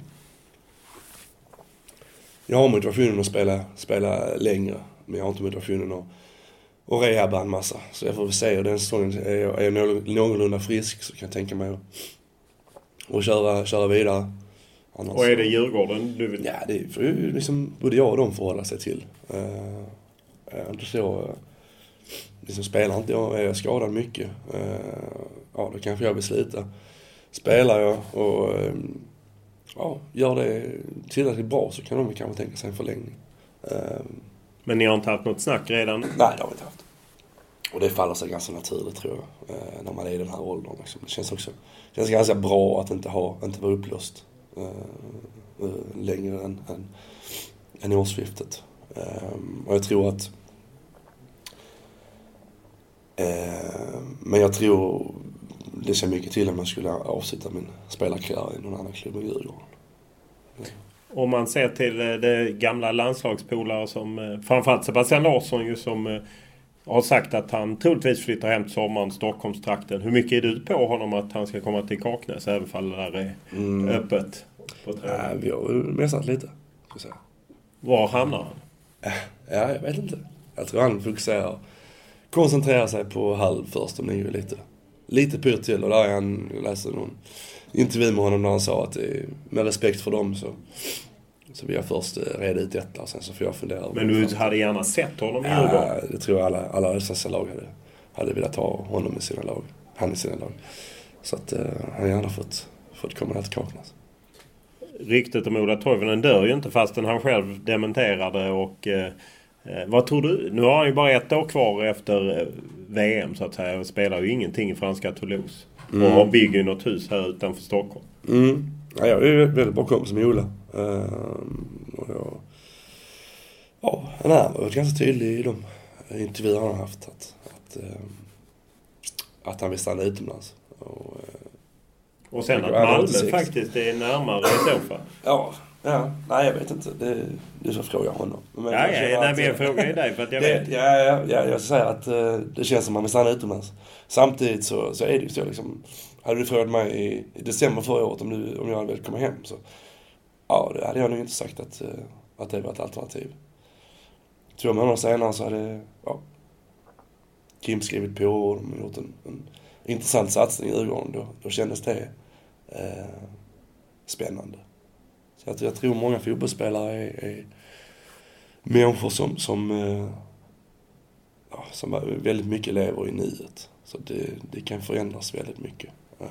jag har motivationen att spela, spela längre. Men jag har inte motivationen att, att rehabba en massa. Så jag får väl se. Och den säsongen är jag, är jag någorlunda frisk så kan jag tänka mig att, att köra, köra vidare. Annars, och är det Djurgården du vill? Ja, det får ju liksom både jag och de förhålla sig till. Uh, uh, inte så... Uh, liksom spelar inte jag, är jag skadad mycket. Uh, ja, då kanske jag vill sluta. Spelar jag och... Um, ja, gör det tillräckligt bra så kan de kanske tänka sig en förlängning. Uh, Men ni har inte haft något snack redan? Nej, det har vi inte haft. Och det faller sig ganska naturligt, tror jag. Eh, när man är i den här åldern. Liksom. Det känns också det känns ganska bra att inte, ha, inte vara upplöst eh, längre än, än, än i årsskiftet. Eh, och jag tror att... Eh, men jag tror det ser mycket till om man skulle avsluta min spelarkarriär i någon annan klubb än Djurgården. Ja. Om man ser till det gamla landslagspolare som framförallt Sebastian Larsson ju som har sagt att han troligtvis flyttar hem till sommaren, Stockholmstrakten. Hur mycket är det ut på honom att han ska komma till Kaknäs även fall det där är mm. öppet? På ja, vi har messat lite. Ska säga. Var hamnar han? Ja, jag vet inte. Jag tror han fokuserar, koncentrerar sig på halv första nio lite. Lite pyrt till och där är han, jag läste någon intervju med honom där han sa att det är, med respekt för dem så, så vill jag först reda ut detta och sen så får jag fundera. Men du hade gärna sett honom i ja, Djurgården? det tror jag alla, alla dessa lag hade, hade velat ha honom i sina lag. Han i sina lag. Så att uh, han gärna fått, fått komma där till Kaknäs. Ryktet om Ola Toivonen dör ju inte fastän han själv dementerade och eh, vad tror du? Nu har han ju bara ett år kvar efter V M så att säga och spelar ju ingenting i franska Toulouse. Mm. Och har bygger ju något hus här utanför Stockholm. Mm. Ja, jag är väldigt bra kompis med Ola. Uh, och jag, ja, han har varit ganska tydlig i de intervjuer han har haft att, att, uh, att han vill stanna utomlands. Och, uh, och sen att Malmö faktiskt är närmare i så fall. Ja, ja, nej jag vet inte. Det, det är så frågar jag honom. Men ja, ja, ja nej, jag frågar ju dig för att jag det, vet. Ja, ja, ja, jag säger att uh, det känns som att man vill stanna utomlands. Samtidigt så, så är det ju så liksom, hade du frågat mig i, i december förra året om, du, om jag hade velat komma hem så ja, det hade jag nog inte sagt att, uh, att det var ett alternativ. Två månader senare så hade ja, Kim skrivit på och de har gjort en, en intressant satsning i Djurgården. Då, då kändes det eh, spännande. Så jag, jag tror många fotbollsspelare är, är människor som, som, eh, ja, som väldigt mycket lever i nuet. Så det, det kan förändras väldigt mycket. Uh,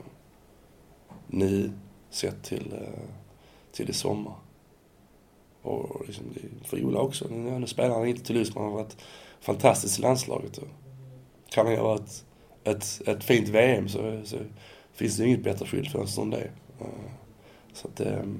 nu sett till, uh, till i sommar. Och liksom det, för Ola också. Nu spelar han inte till Toulouse, men han har varit fantastiskt i landslaget. Och kan han göra ett, ett, ett fint V M så, så finns det inget bättre skydd för en sån det. Uh, så att um,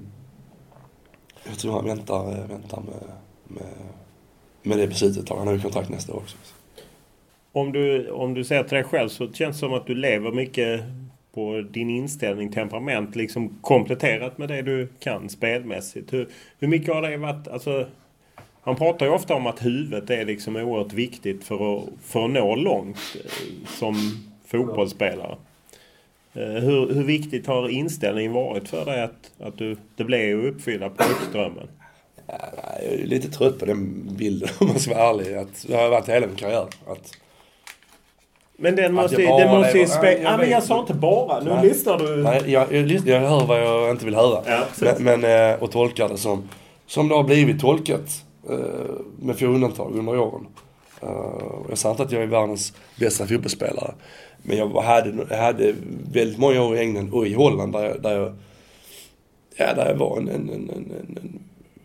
jag tror han väntar, väntar med, med, med det beslutet. Han har ju kontrakt nästa år också. Om du, om du ser till dig själv så känns det som att du lever mycket på din inställning, temperament, liksom kompletterat med det du kan spelmässigt. Hur, hur mycket har det varit, alltså, han pratar ju ofta om att huvudet är liksom oerhört viktigt för att, för att nå långt som fotbollsspelare. Hur, hur viktigt har inställningen varit för dig att, att du, det blev att uppfylla pojkdrömmen? Ja, jag är lite trött på den bilden om man ska vara ärlig. Att det har varit hela min karriär. Att Men den måste ju den måste ju spela. Ja, men jag sa inte bara. Nu nej, lyssnar du. Nej, jag, jag, jag hör vad jag inte vill höra. Ja, men, men, och tolkar det som, som det har blivit tolkat. Med få undantag under åren. Jag sa inte att jag är världens bästa fotbollsspelare. Men jag hade, jag hade väldigt många år i England och i Holland där jag, där jag, ja, där jag var en, en, en, en, en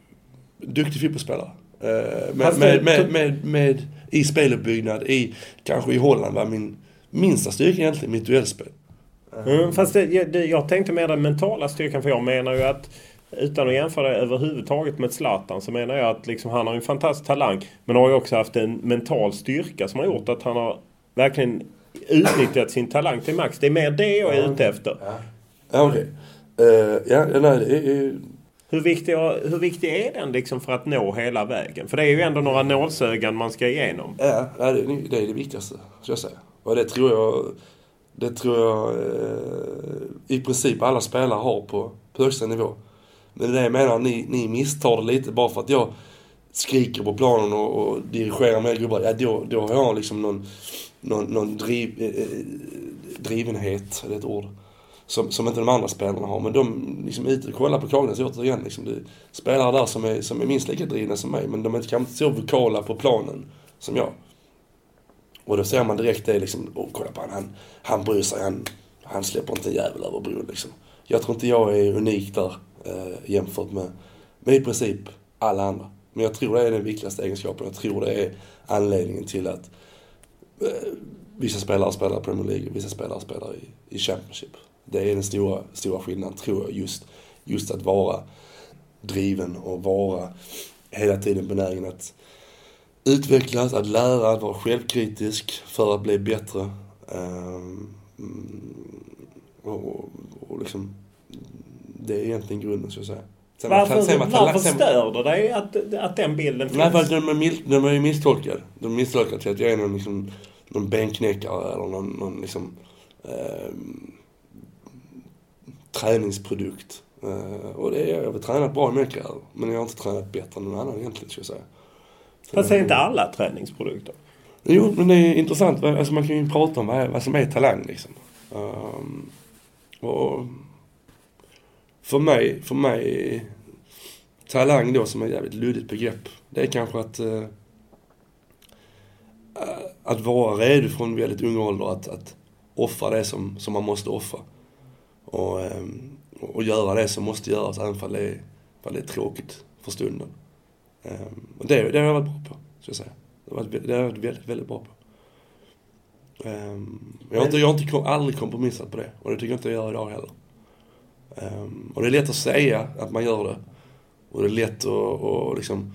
duktig fotbollsspelare. Med, med, med, med, med i speluppbyggnad, i, kanske i Holland var min minsta styrka egentligen mitt duellspel. Mm, fast det, det, jag tänkte med den mentala styrkan, för jag menar ju att utan att jämföra det överhuvudtaget med Zlatan så menar jag att liksom, han har en fantastisk talang men har ju också haft en mental styrka som har gjort att han har verkligen utnyttjat sin talang till max. Det är mer det jag är ute efter. Ja, okej. Okay. Uh, ja, nej, det är... Hur viktig, hur viktig är den liksom för att nå hela vägen? För det är ju ändå några nålsögan man ska igenom. Ja, det är det, är det viktigaste, ska jag säga. Och det tror jag, det tror jag eh, i princip alla spelare har på, på högsta nivå. Men det jag menar, ni, ni misstar det lite bara för att jag skriker på planen och, och dirigerar med gubbar. Ja, då, då har jag liksom någon, någon, någon driv, eh, drivenhet, det är ett ord. Som, som inte de andra spelarna har. Men de liksom ute och kollar på Klagenäs återigen. Liksom, det spelare där som är, som är minst lika drivna som mig. Men de är kanske inte så vokala på planen som jag. Och då ser man direkt det liksom. Åh, kolla på han. Han, han bryr sig. Han, han släpper inte en jävel över bron liksom. Jag tror inte jag är unik där. Eh, jämfört med, med i princip alla andra. Men jag tror det är den viktigaste egenskapen. Jag tror det är anledningen till att eh, vissa spelare spelar i Premier League. Vissa spelare spelar i, i Championship. Det är den stora, stora skillnaden, tror jag, just, just att vara driven och vara hela tiden benägen att utvecklas, att lära, att vara självkritisk för att bli bättre. Um, och, och liksom, det är egentligen grunden, så att säga. Sen varför man, sen man, varför sen, stör det dig att, att den bilden finns? Nej, för att de är, miss, de är misstolkade. De är misstolkade till att jag är någon, liksom, någon bänknäckare eller någon, någon liksom... Um, träningsprodukt. Uh, och det är, jag har tränat bra mycket här, men jag har inte tränat bättre än någon annan egentligen, ska jag säga. Fast är inte alla träningsprodukter? Jo, men det är intressant. Alltså man kan ju prata om vad, vad som är talang liksom. Um, och för mig, för mig talang då, som är ett jävligt luddigt begrepp, det är kanske att uh, att vara redo från väldigt ung ålder att, att offra det som, som man måste offra. Och, och göra det som måste göras även för det är, för det är tråkigt för stunden. Och det, det har jag varit bra på, ska jag säga. Det har jag, det har jag varit väldigt, väldigt bra på. Jag har, inte, jag har inte, aldrig kompromissat på det. Och det tycker jag inte jag gör idag heller. Och det är lätt att säga att man gör det. Och det är lätt att och liksom...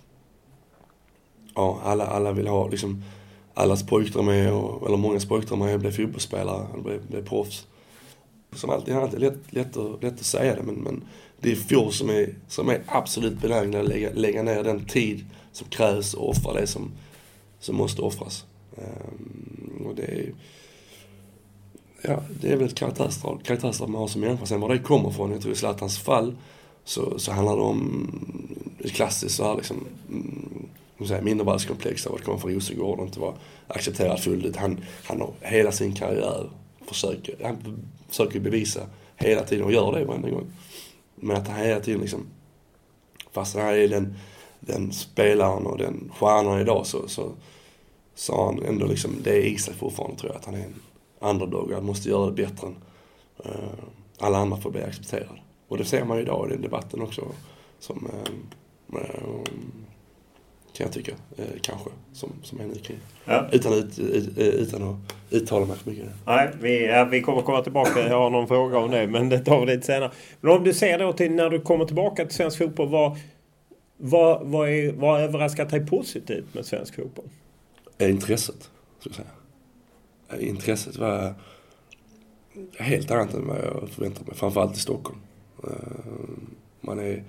Ja, alla, alla vill ha liksom... Allas pojkdrömmar är, eller många pojkdrömmar är att bli fotbollsspelare, eller bli, bli proffs. Som alltid, alltid lätt, lätt, att, lätt att säga det, men, men det är få som är, som är absolut benägna att lägga, lägga ner den tid som krävs och offra det som, som måste offras. Um, och det är, ja, det är väl ett karaktärsdrag, karaktärsdrag man har som människa. Sen var det kommer från, jag tror i Zlatans fall, så, så handlar det om ett klassiskt så här liksom, mindervärldskomplex av att komma från Rosengård och inte vara accepterad fullt ut. Han, han har hela sin karriär försöker, han försöker bevisa hela tiden och gör det varje gång. Men att han hela tiden liksom, fast han är den, den spelaren och den stjärnan idag så, så, så har han ändå liksom, det är i sig fortfarande tror jag att han är en underdog. Han måste göra det bättre än uh, alla andra för att bli accepterad. Och det ser man ju idag i den debatten också som uh, uh, kan jag tycka, uh, kanske, som, som är ny kring. Ja. Utan, ut, ut, utan att uttala mig för mycket. Nej, vi, ja, vi kommer komma tillbaka. Jag har någon fråga om det, men det tar vi lite senare. Men om du ser då till när du kommer tillbaka till svensk fotboll, vad, vad, vad, är, vad överraskat dig positivt med svensk fotboll? Intresset, skulle jag säga. Intresset var helt annat än vad jag förväntade mig, framförallt i Stockholm. Man är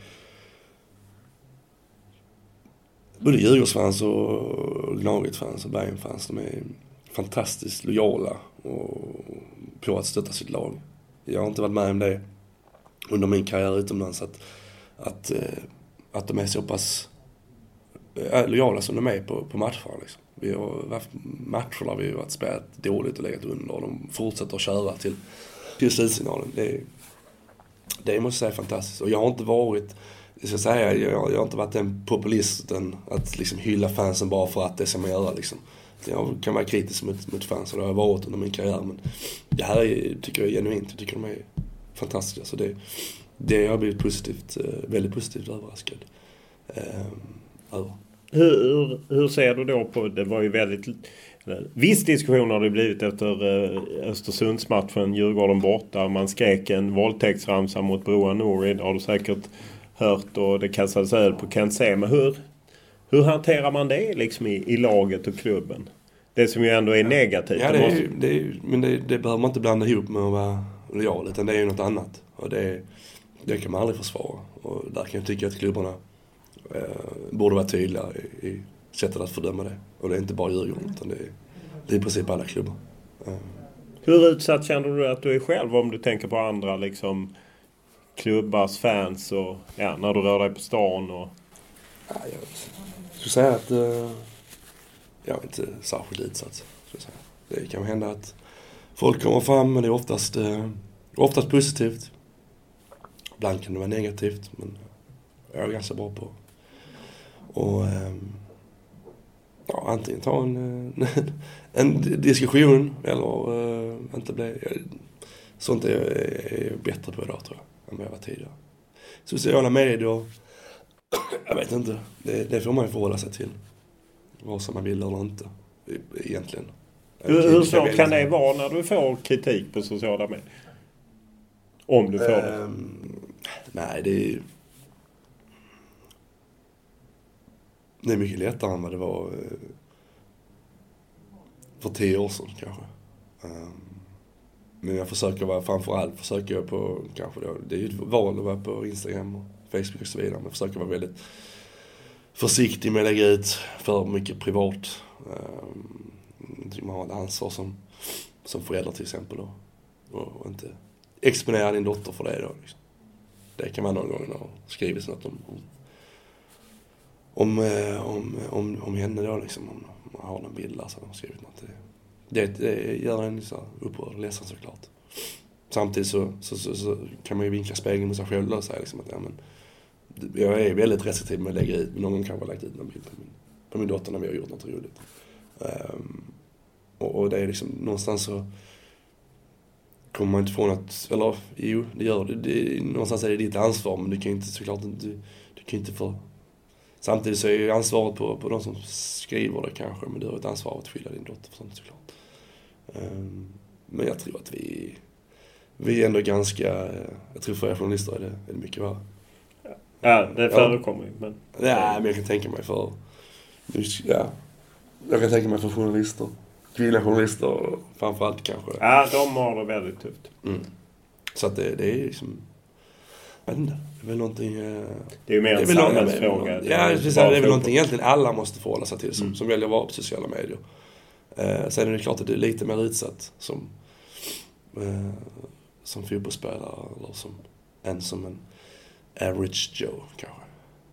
både Djurgårdsfans och Gnaget-fans och Bayern-fans, de är fantastiskt lojala och på att stötta sitt lag. Jag har inte varit med om det under min karriär utomlands att, att, att de är så pass lojala som de är på, på matcher. Liksom. Vi har haft matcher där vi har varit spelat dåligt och legat under och de fortsätter att köra till, till slutsignalen. Det, det måste jag säga fantastiskt. Och jag har inte varit, jag ska säga, jag, jag har inte varit den populisten att liksom hylla fansen bara för att det ska man göra. Liksom. Jag kan vara kritisk mot, mot fans och det har jag varit under min karriär. Men det här är, tycker jag är genuint. Jag tycker de är fantastiska. Så det, det har blivit positivt, väldigt positivt överraskad eh, över. Hur, hur ser du då på, det var ju väldigt, viss diskussion har det blivit efter Östersundsmatchen, Djurgården borta. Man skrek en våldtäktsramsa mot Broa Nouri, det har du säkert hört och det kastades öl på Kent Sema. Hur, hur hanterar man det liksom i, i laget och klubben? Det som ju ändå är negativt. Ja, det är ju, det är ju, men det, det behöver man inte blanda ihop med att vara lojal, utan det är ju något annat. Och det, det kan man aldrig försvara. Och där kan jag tycka att klubbarna eh, borde vara tydliga i, i sättet att fördöma det. Och det är inte bara Djurgården, utan det är, det är i princip alla klubbar. Eh. Hur utsatt känner du att du är själv om du tänker på andra liksom klubbars fans och ja, när du rör dig på stan och... Ja, jag skulle säga att uh, jag är inte särskilt utsatt. Säga. Det kan hända att folk kommer fram, men det är oftast, uh, oftast positivt. Ibland kan det vara negativt, men jag är ganska bra på och um, ja, antingen ta en, en diskussion eller uh, inte bli... Sånt är jag, är jag bättre på idag, tror jag, än vad jag var tidigare. Sociala medier, jag vet inte. Det, det får man ju förhålla sig till. Vad som man vill eller inte, egentligen. Hur, hur svårt kan det vara när du får kritik på sociala medier? Om du får det? Um, nej, det är... Det är mycket lättare än vad det var för tio år sedan, kanske. Um, men jag försöker vara, framförallt försöker jag på, kanske då, det är ju ett val att vara på Instagram och Facebook och så vidare, men jag försöker vara väldigt försiktig med att lägga ut för mycket privat. Um, man har ett ansvar som, som förälder till exempel då, och, och inte exponera din dotter för det då. Liksom. Det kan man någon gång ha skrivit något om om, om, om, om, om henne då, liksom, om man har någon bild där så har de skrivit något. Det, det gör en så upprörd och ledsen såklart. Samtidigt så, så, så, så kan man ju vinkla spegeln med sig själv och säga liksom att ja, men, jag är väldigt restriktiv med att lägga ut, någon gång kan jag lagt ut någon bild på min, på min dotter när vi har gjort något roligt. Um, och, och det är liksom, någonstans så kommer man inte få något, eller jo, det gör det, det någonstans är det ditt ansvar, men du kan inte såklart inte, du, du kan inte få. Samtidigt så är ju ansvaret på, på de som skriver det kanske, men du har ett ansvar att skilja din dotter för sånt såklart. Um, men jag tror att vi vi är ändå ganska, jag tror för er journalister är det, är det mycket värre. Ja, det förekommer ju. Men... Ja, men jag kan tänka mig för, ja, jag kan tänka mig för journalister, kvinnliga journalister framförallt kanske. Ja, de har det väldigt tufft. Mm. Så att det, det är liksom, jag vet inte, det är väl någonting... Det är ju mer en samhällsfråga. Ja, det är, det är väl någonting egentligen alla måste förhålla sig till som, mm. som väljer att vara på sociala medier. Eh, sen är det klart att du är lite mer utsatt som, eh, som fotbollsspelare eller som en som en average Joe kanske.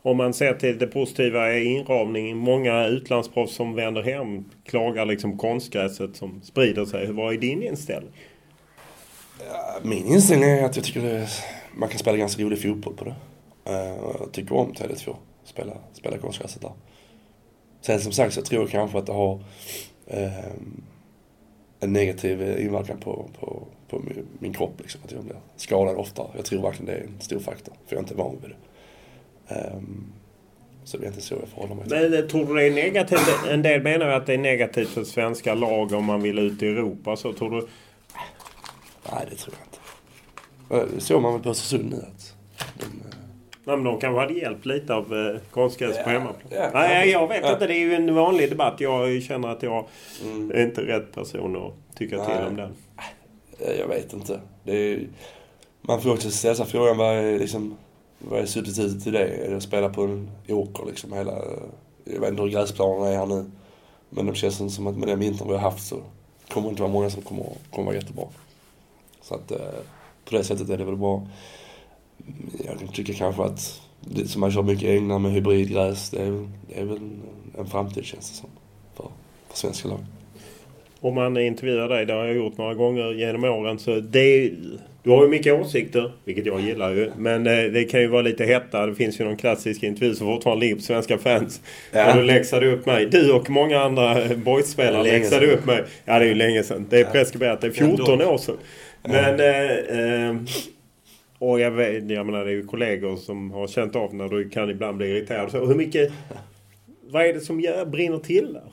om man ser till det positiva är inramningen. Många utlandsproffs som vänder hem klagar liksom konstgräset som sprider sig. Vad är din inställning? Ja, min inställning är att jag tycker det, man kan spela ganska rolig fotboll på det. Uh, jag tycker om Tele två. Spela, spela konstgräset där. Sen som sagt så tror jag kanske att det har uh, en negativ inverkan på, på, på min, min kropp. Liksom, att jag blir skadad ofta. Jag tror verkligen det är en stor faktor. För jag är inte van vid det. Um, så det är inte så jag förhåller mig till. Men tror du det är negativt? En del menar att det är negativt för svenska lag om man vill ut i Europa. Så tror du... Nej, det tror jag inte. Det såg man väl på Östersund nu att de... Nej, men de kanske hade hjälpt lite av eh, konstgräs på hemmaplan. Ja, Nej, jag vet ja. inte. Det är ju en vanlig debatt. Jag känner att jag mm. är inte rätt person att tycka Nej. till om den. Jag vet inte. Det är, man får också ställa sig frågan vad är, liksom, vad är substitutet till det? Är det att spela på en åker liksom hela... Jag vet inte hur gräsplanerna är här nu. Men det känns som att med den vintern vi har haft så kommer det inte vara många som kommer, kommer vara jättebra. Så att på det sättet är det väl bra. Jag tycker kanske att det som man kör mycket ägnar med hybridgräs, det är, det är väl en framtid känns det som för, för svenska lag. Om man intervjuar dig, det har jag gjort några gånger genom åren, så det, du har ju mycket åsikter, vilket jag gillar ju, men det kan ju vara lite hetta. Det finns ju någon klassisk intervju som fortfarande ligger på Svenska fans. Ja. Och du läxade upp mig. Du och många andra boysspelare läxade upp mig. Ja, det är ju länge sedan. Det är ja. preskriberat. Det är fjorton år sedan. Men... Eh, eh, och jag, vet, jag menar, det är ju kollegor som har känt av när du kan ibland bli irriterad. Så hur mycket... Vad är det som gör, brinner till där?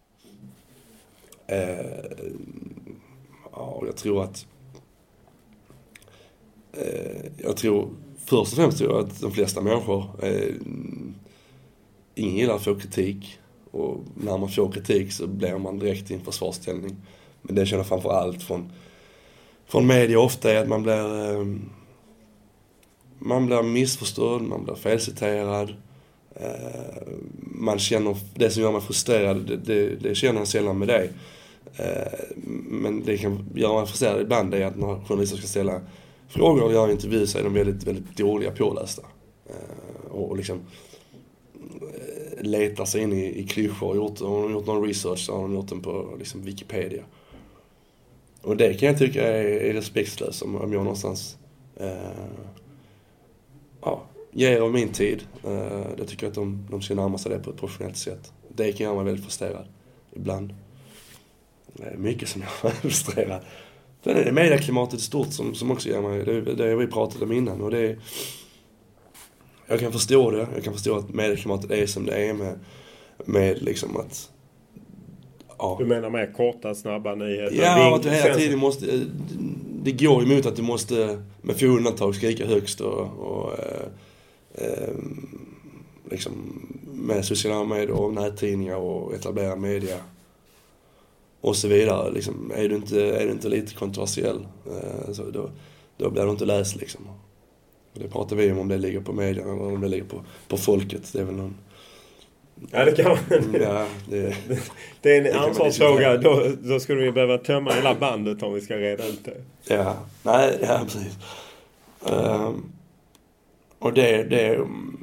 Eh, ja, jag tror att... Eh, jag tror... Först och främst tror jag att de flesta människor... Eh, ingen gillar att få kritik. Och när man får kritik så blir man direkt i en försvarsställning. Men det känner framför allt från... Från media ofta är att man blir... Eh, Man blir missförstådd, man blir felciterad. Eh, man känner, det som gör mig frustrerad, det, det, det känner jag sällan med dig. Eh, men det kan göra mig frustrerad ibland, det är att när journalister ska ställa frågor och göra intervjuer så är de väldigt, väldigt dåliga pålästa. Eh, och, och liksom eh, letar sig in i, i klyschor och gjort, och gjort någon research så har de gjort den på liksom, Wikipedia. Och det kan jag tycka är, är respektlöst om, om jag någonstans... Eh, Ja, ger av min tid. Uh, jag tycker att de, de ska närma sig det på ett professionellt sätt. Det kan göra mig väldigt frustrerad ibland. Det är mycket som jag är frustrerad. Sen är det medieklimatet stort som, som också gör mig... Det, det har vi pratat om innan. Och det är, jag kan förstå det. Jag kan förstå att medieklimatet är som det är med, med liksom att... Ja. Du menar med korta, snabba nyheter? Ja, att du hela tiden måste... Det går emot att du måste med få undantag skrika högst och, och eh, eh, liksom med sociala medier och nättidningar och etablerad media och så vidare. Liksom, är, du inte, är du inte lite kontroversiell eh, så då, då blir du inte läst. Liksom. Och det pratar vi om, om det ligger på media eller om det ligger på, på folket. Det är väl någon... Ja, det kan man. Ja, det, det är en ansvarsfråga. Då, då skulle vi behöva tömma hela bandet om vi ska reda ut det. Ja, nej, ja, precis. Um, och det, det,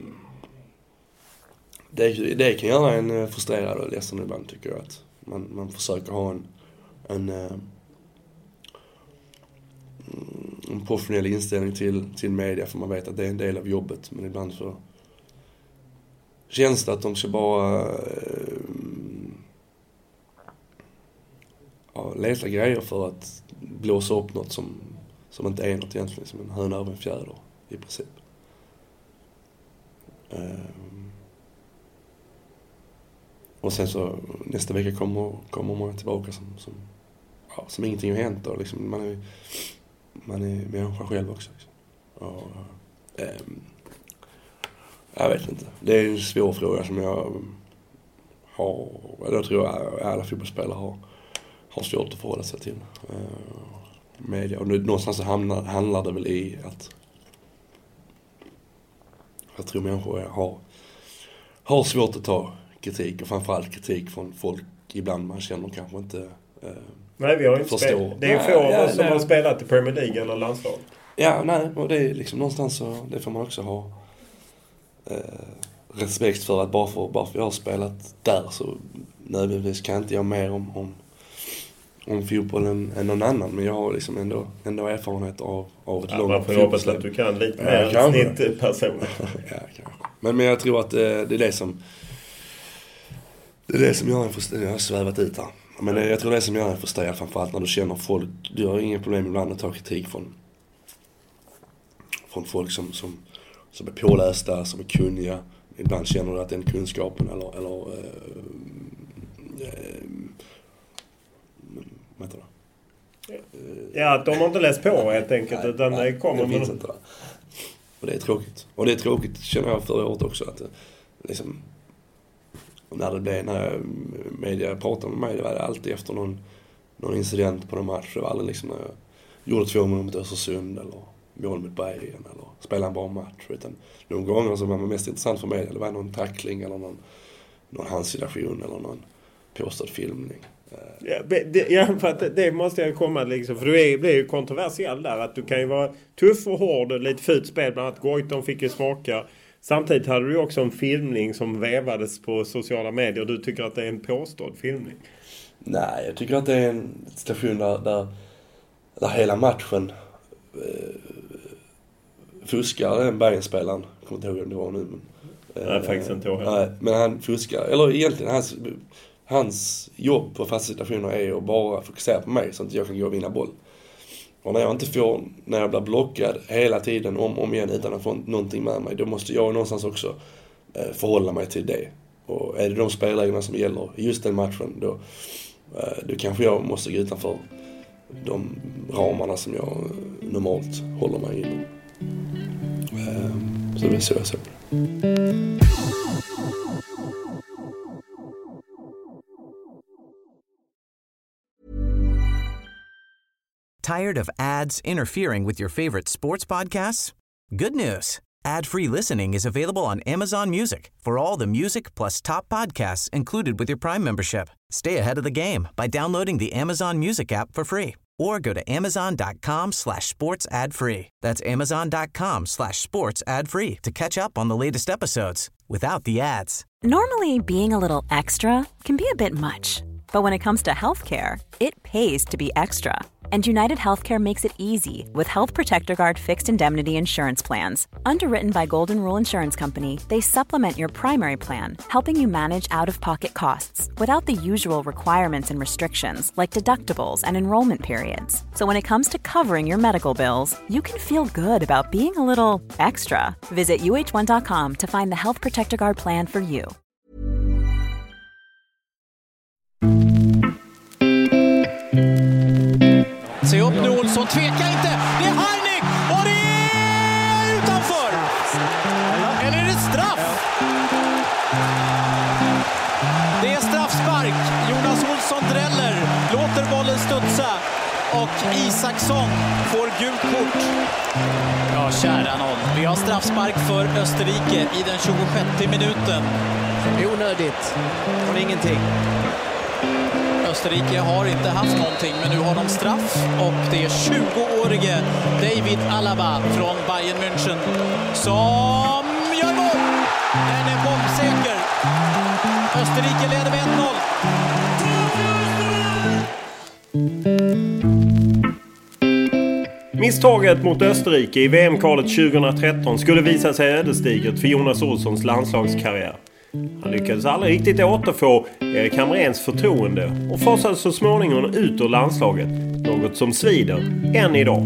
det, det kan göra en frustrerad och ledsen ibland, tycker jag. Att man, man försöker ha en, en, en professionell inställning till, till media, för man vet att det är en del av jobbet. Men ibland så känns det att de ska bara äh, ja, leta grejer för att blåsa upp något som, som inte är något egentligen, som en höna över en fjäder i princip. Ähm. Och sen så nästa vecka kommer, kommer man tillbaka som, som, ja, som ingenting har hänt. Och liksom, man är, man är människa själv också. Liksom. Och, ähm, jag vet inte. Det är en svår fråga som jag har, eller jag tror alla fotbollsspelare har, har svårt att förhålla sig till. Uh, media. Och någonstans så hamnar, handlar det väl i att jag tror människor har, har svårt att ta kritik, och framförallt kritik från folk ibland man känner kanske inte uh, nej, vi har inte förstår. Spel. Det är få av ja, oss som har spelat i Premier League eller landslag. Ja, nej, och det är liksom någonstans så, det får man också ha Uh, respekt för att bara för, bara för jag har spelat där så nödvändigtvis kan inte jag mer om, om, om fotbollen än någon annan. Men jag har liksom ändå, ändå erfarenhet av, av ett ja, långt man får hoppas att du kan lite mer ja, än snittperson. ja, kanske. Men, men jag tror att det, det är det som det är det som gör en frustrerad. Jag har svävat ut här. Men det, jag tror det är som gör en frustrerad, framförallt när du känner folk. Du har inga problem ibland att ta kritik från från folk som, som, som är pålästa, som är kunniga. Ibland känner du att den kunskapen eller, eller äh, äh, vad heter det? Ja, att de har inte läst på helt enkelt, nej, utan nej, det kommer det finns med... inte där. Och det är tråkigt. Och det är tråkigt, känner jag förra året också, att liksom, när det blev, när media pratade med mig, det var det alltid efter någon, någon incident på någon match. Det var aldrig liksom när jag gjorde två mål mot Östersund eller mål mot Bergen eller spela en bra match. Utan någon gånger som var mest intressant för mig, det var någon tackling eller någon, någon handsituation eller någon påstådd filmning. Ja, det, ja, för att det måste jag komma liksom, för du är, blir ju kontroversiell där, att du kan ju vara tuff och hård och lite fult spel, bland annat Goitom fick ju smaka. Samtidigt hade du ju också en filmning som vävades på sociala medier. Du tycker att det är en påstådd filmning? Nej, jag tycker att det är en situation där, där, där hela matchen eh, fuskar en Bergenspelaren. Jag kommer inte ihåg vem det var nu. Men, eh, nej, faktiskt inte ihåg. Nej, men han fuskar. Eller egentligen, hans, hans jobb på fasta situationer är att bara fokusera på mig så att jag kan gå och vinna boll. Och när jag inte får, när jag blir blockad hela tiden om och om igen utan att få någonting med mig, då måste jag någonstans också eh, förhålla mig till det. Och är det de spelreglerna som gäller i just den matchen, då, eh, då kanske jag måste gå utanför de ramarna som jag normalt håller mig inom. Eh, så det är så jag ser det. Tired of ads interfering with your favorite sports podcasts? Good news. Ad-free listening is available on Amazon Music for all the music plus top podcasts included with your Prime membership. Stay ahead of the game by downloading the Amazon Music app for free or go to amazon.com slash sports ad free. That's amazon.com slash sports ad free to catch up on the latest episodes without the ads. Normally, being a little extra can be a bit much. But when it comes to healthcare, it pays to be extra. And United Healthcare makes it easy with Health Protector Guard fixed indemnity insurance plans. Underwritten by Golden Rule Insurance Company, they supplement your primary plan, helping you manage out-of-pocket costs without the usual requirements and restrictions like deductibles and enrollment periods. So when it comes to covering your medical bills, you can feel good about being a little extra. Visit U H one dot com to find the Health Protector Guard plan for you. Se upp nu, Olsson, tveka inte, det är Harnik och det är utanför! Eller är det straff? Det är straffspark, Jonas Olsson dräller, låter bollen studsa och Isaksson får gult kort. Ja, kära någon, vi har straffspark för Österrike i den tjugosjätte minuten. Onödigt, och ingenting. Österrike har inte haft någonting, men nu har de straff och det är tjugoårige David Alaba från Bayern München som gör mål. Den är bombsäker. Österrike leder med ett noll. Misstaget mot Österrike i V M-kvalet tjugohundratretton skulle visa sig ödesdigert för Jonas Olssons landslagskarriär. Han lyckades aldrig riktigt återfå Erik Hamréns förtroende och fasade så småningom ut ur landslaget, något som svider än idag.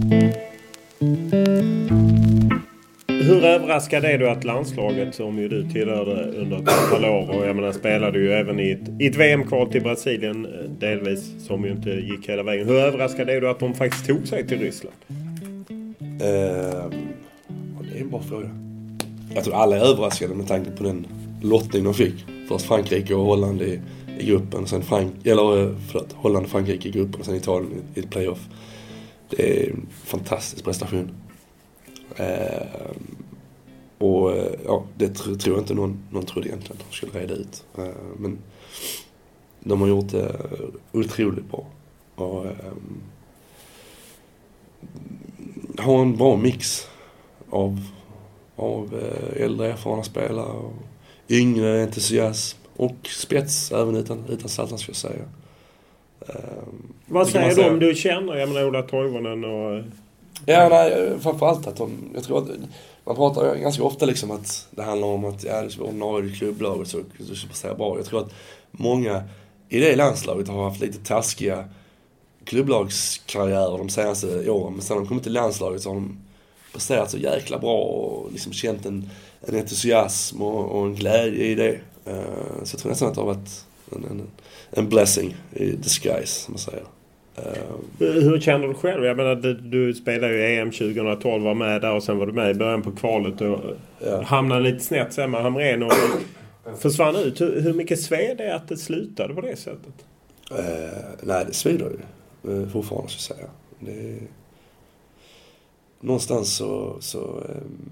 Hur överraskad är du att landslaget, som ju du tillhörde under ett antal år, och jag menar spelade ju även i ett, i ett V M-kval till Brasilien delvis, som ju inte gick hela vägen. Hur överraskad är du att de faktiskt tog sig till Ryssland? Uh, det är en bra fråga. Jag tror alla är överraskade med tanke på den lottning de fick. Först Frankrike och Holland i, i gruppen, sen Frank eller förlåt, Holland och Frankrike i gruppen och sen Italien i, i ett playoff. Det är en fantastisk prestation. Eh, och ja, det tr- tror jag inte någon, någon trodde egentligen att de skulle reda ut. Eh, men de har gjort det eh, otroligt bra. Och eh, har en bra mix av av eh, äldre erfarna spelare och yngre entusiasm och spets även utan, utan Zlatan ska jag säga. Um, Vad säger du om du känner, jag menar Ola Toivonen och... Ja, nej, framförallt att de, jag tror att man pratar ganska ofta liksom att det handlar om att ja, det är ordinarie i klubblaget så du ska säga bra. Jag tror att många i det landslaget har haft lite taskiga klubblagskarriärer de senaste åren, men sen när de kommit till landslaget så har de presterat så jäkla bra och liksom känt en, en entusiasm och, och en glädje i det. Uh, så jag tror nästan att det har varit en, en, en blessing i disguise, som man säger. Uh, Hur känner du själv? Jag menar, du, du spelade ju E M tjugohundratolv, var med där och sen var du med i början på kvalet och ja. hamnade lite snett sen med Hamrén och försvann ut. Hur, hur mycket sved det är att det slutade på det sättet? Uh, nej, det svider ju uh, fortfarande, så att säga. Det, någonstans så, så um,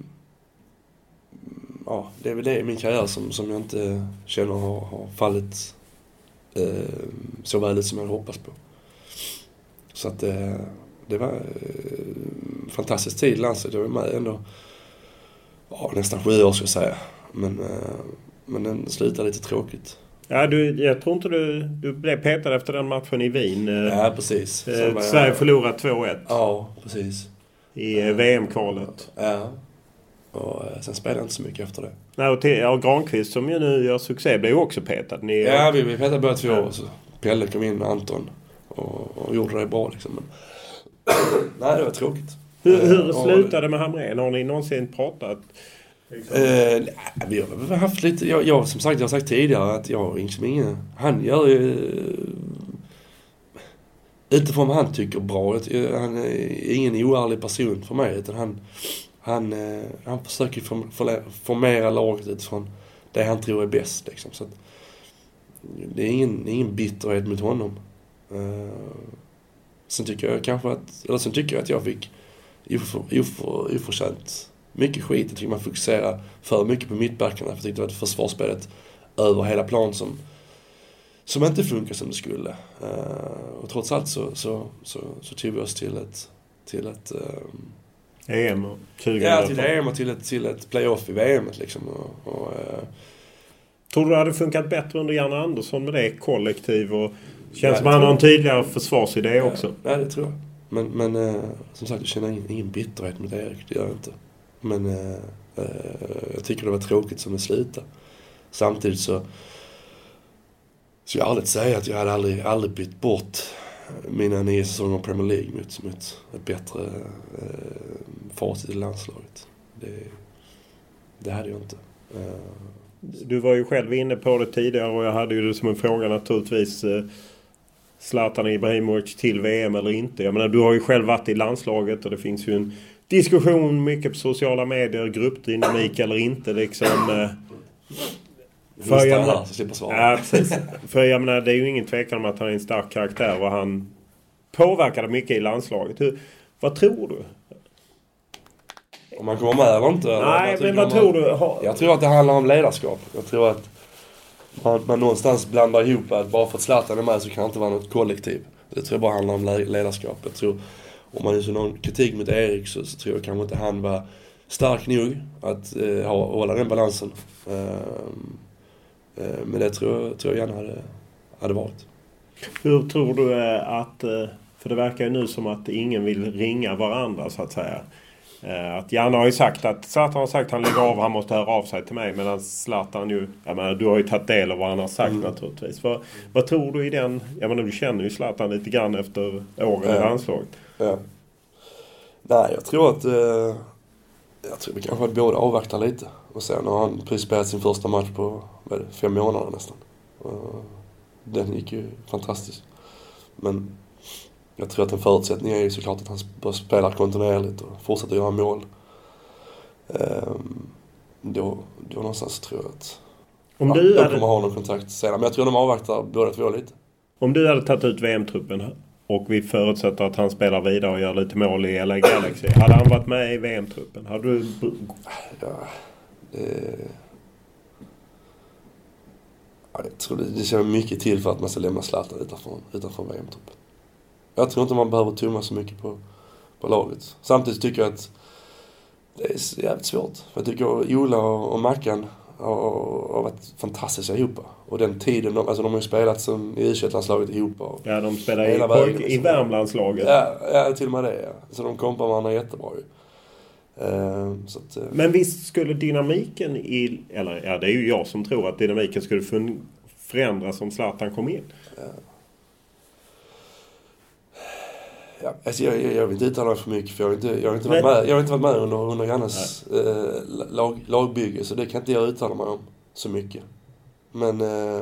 ja, det är väl det i min karriär som, som jag inte känner har, har fallit uh, så väl som jag hoppas på. Så att uh, det var uh, fantastisk tid i landslaget. Jag var med ändå ja, nästan sju år ska jag säga. Men, uh, men den slutade lite tråkigt. Ja, du, jag tror inte du, du blev petad efter den matchen i Wien. Ja, precis. Eh, Sverige förlorade två ett. Ja, precis. I eh, V M-kvalet. Ja. Och eh, sen spelade jag inte så mycket efter det. Nej, och, till, och Granqvist som ju nu gör succé blev ju också petad. Ni, ja, vi, vi petade bara två år. Så Pelle kom in, Anton. Och, och gjorde det bra liksom. Men nej, det var tråkigt. Hur, hur eh, slutade det med Hamrén? Har ni någonsin pratat... Eh, vi har haft lite jag, jag som sagt jag har sagt tidigare att jag liksom ingen han gör ju utifrån vad han tycker bra. Han är ingen oärlig person för mig, utan han han han försöker formera laget utifrån det han tror är bäst liksom. Så att det är ingen ingen bitterhet mot honom. Uh, sen tycker jag kanske att eller sen tycker jag att jag fick oförtjänt mycket skit. Jag tycker man fokuserar för mycket på mittbackarna. Jag tyckte det var ett försvarsspelet över hela plan som, som inte funkar som det skulle. Uh, och trots allt så, så, så, så tog vi oss till ett, till ett um, E M och tjugo ja, till E M och till ett, till ett playoff i V M liksom. Och, och, uh, tror du det hade funkat bättre under Janne Andersson med det kollektiv och känns ja, som han har en tydligare försvarsidé ja, också? Ja, det tror jag. Men, men uh, som sagt, jag känner ingen, ingen bitterhet mot Erik, det gör jag inte. Men eh, eh, jag tycker det var tråkigt som det slutade. Samtidigt så så jag aldrig säga att jag hade aldrig, aldrig bytt bort mina nio säsonger av Premier League mot, mot ett bättre eh, facit i landslaget. Det, det hade jag inte. Eh, du var ju själv inne på det tidigare och jag hade ju det som en fråga naturligtvis. Eh, Zlatan Ibrahimovic till V M eller inte? Jag menar, du har ju själv varit i landslaget och det finns ju en diskussion mycket på sociala medier, gruppdynamik eller inte liksom. Eh, för jag menar, ja, precis. För jag menar, det är ju ingen tvekan om att han är en stark karaktär och han påverkade mycket i landslaget. Hur, vad tror du? Om man kommer med eller inte? Nej, eller, men vad tror man, du? Ha... Jag tror att det handlar om ledarskap. Jag tror att man, man någonstans blandar ihop att bara för att Zlatan är med så kan det inte vara något kollektiv. Det tror jag bara handlar om ledarskap. Jag tror, om man hyser någon kritik mot Erik så, så tror jag kanske inte han var stark nog att eh, ha, hålla den balansen. Eh, eh, men det tror jag, tror jag gärna hade, hade varit. Hur tror du eh, att, eh, för det verkar ju nu som att ingen vill ringa varandra så att säga. Eh, att Janne har ju sagt att Zlatan har sagt att han lägger av, han måste höra av sig till mig. Medan Zlatan ju, jag menar, du har ju tagit del av vad han har sagt mm. naturligtvis. Vad, vad tror du i den, jag menar du känner ju Zlatan lite grann efter åren i landslaget. Ja. Nej, jag tror att eh, jag tror vi kanske att båda avvaktar lite och sen har han precis spelat sin första match på vad är det, fem månader nästan. Och den gick ju fantastiskt. Men jag tror att en förutsättning är ju såklart att han spelar kontinuerligt och fortsätter göra mål. Ehm, då, då någonstans tror jag att om du ja, hade... kommer ha någon kontakt senare. Men jag tror de avvaktar båda två lite. Om du hade tagit ut V M-truppen och vi förutsätter att han spelar vidare och gör lite mål i L A Galaxy. Hade han varit med i V M-truppen? Hade du... Ja, det... Ja, jag tror det, det känner mycket till för att man ska lämna Zlatan utanför, utanför V M-truppen. Jag tror inte man behöver tumma så mycket på, på laget. Samtidigt tycker jag att Det är jävligt svårt. För jag tycker Ola och, och Mackan har, har varit fantastiska ihop. Och den tiden, de, alltså de har ju spelat som i U tjugoett-landslaget ihop. Och ja, de spelar i, pojk, i Värmlandslaget. Ja, ja, till och med det. Ja. Så de kompar varandra jättebra ju. Uh, så att, uh. Men visst skulle dynamiken i... Eller ja, det är ju jag som tror att dynamiken skulle fun- förändras om Zlatan kom in. Ja. Ja, alltså jag, jag, jag vill inte uttala mig för mycket för jag har inte, jag har inte varit med, jag har inte varit med under, under Jannes eh, lag, lagbygge så det kan inte jag uttala mig om så mycket. Men eh,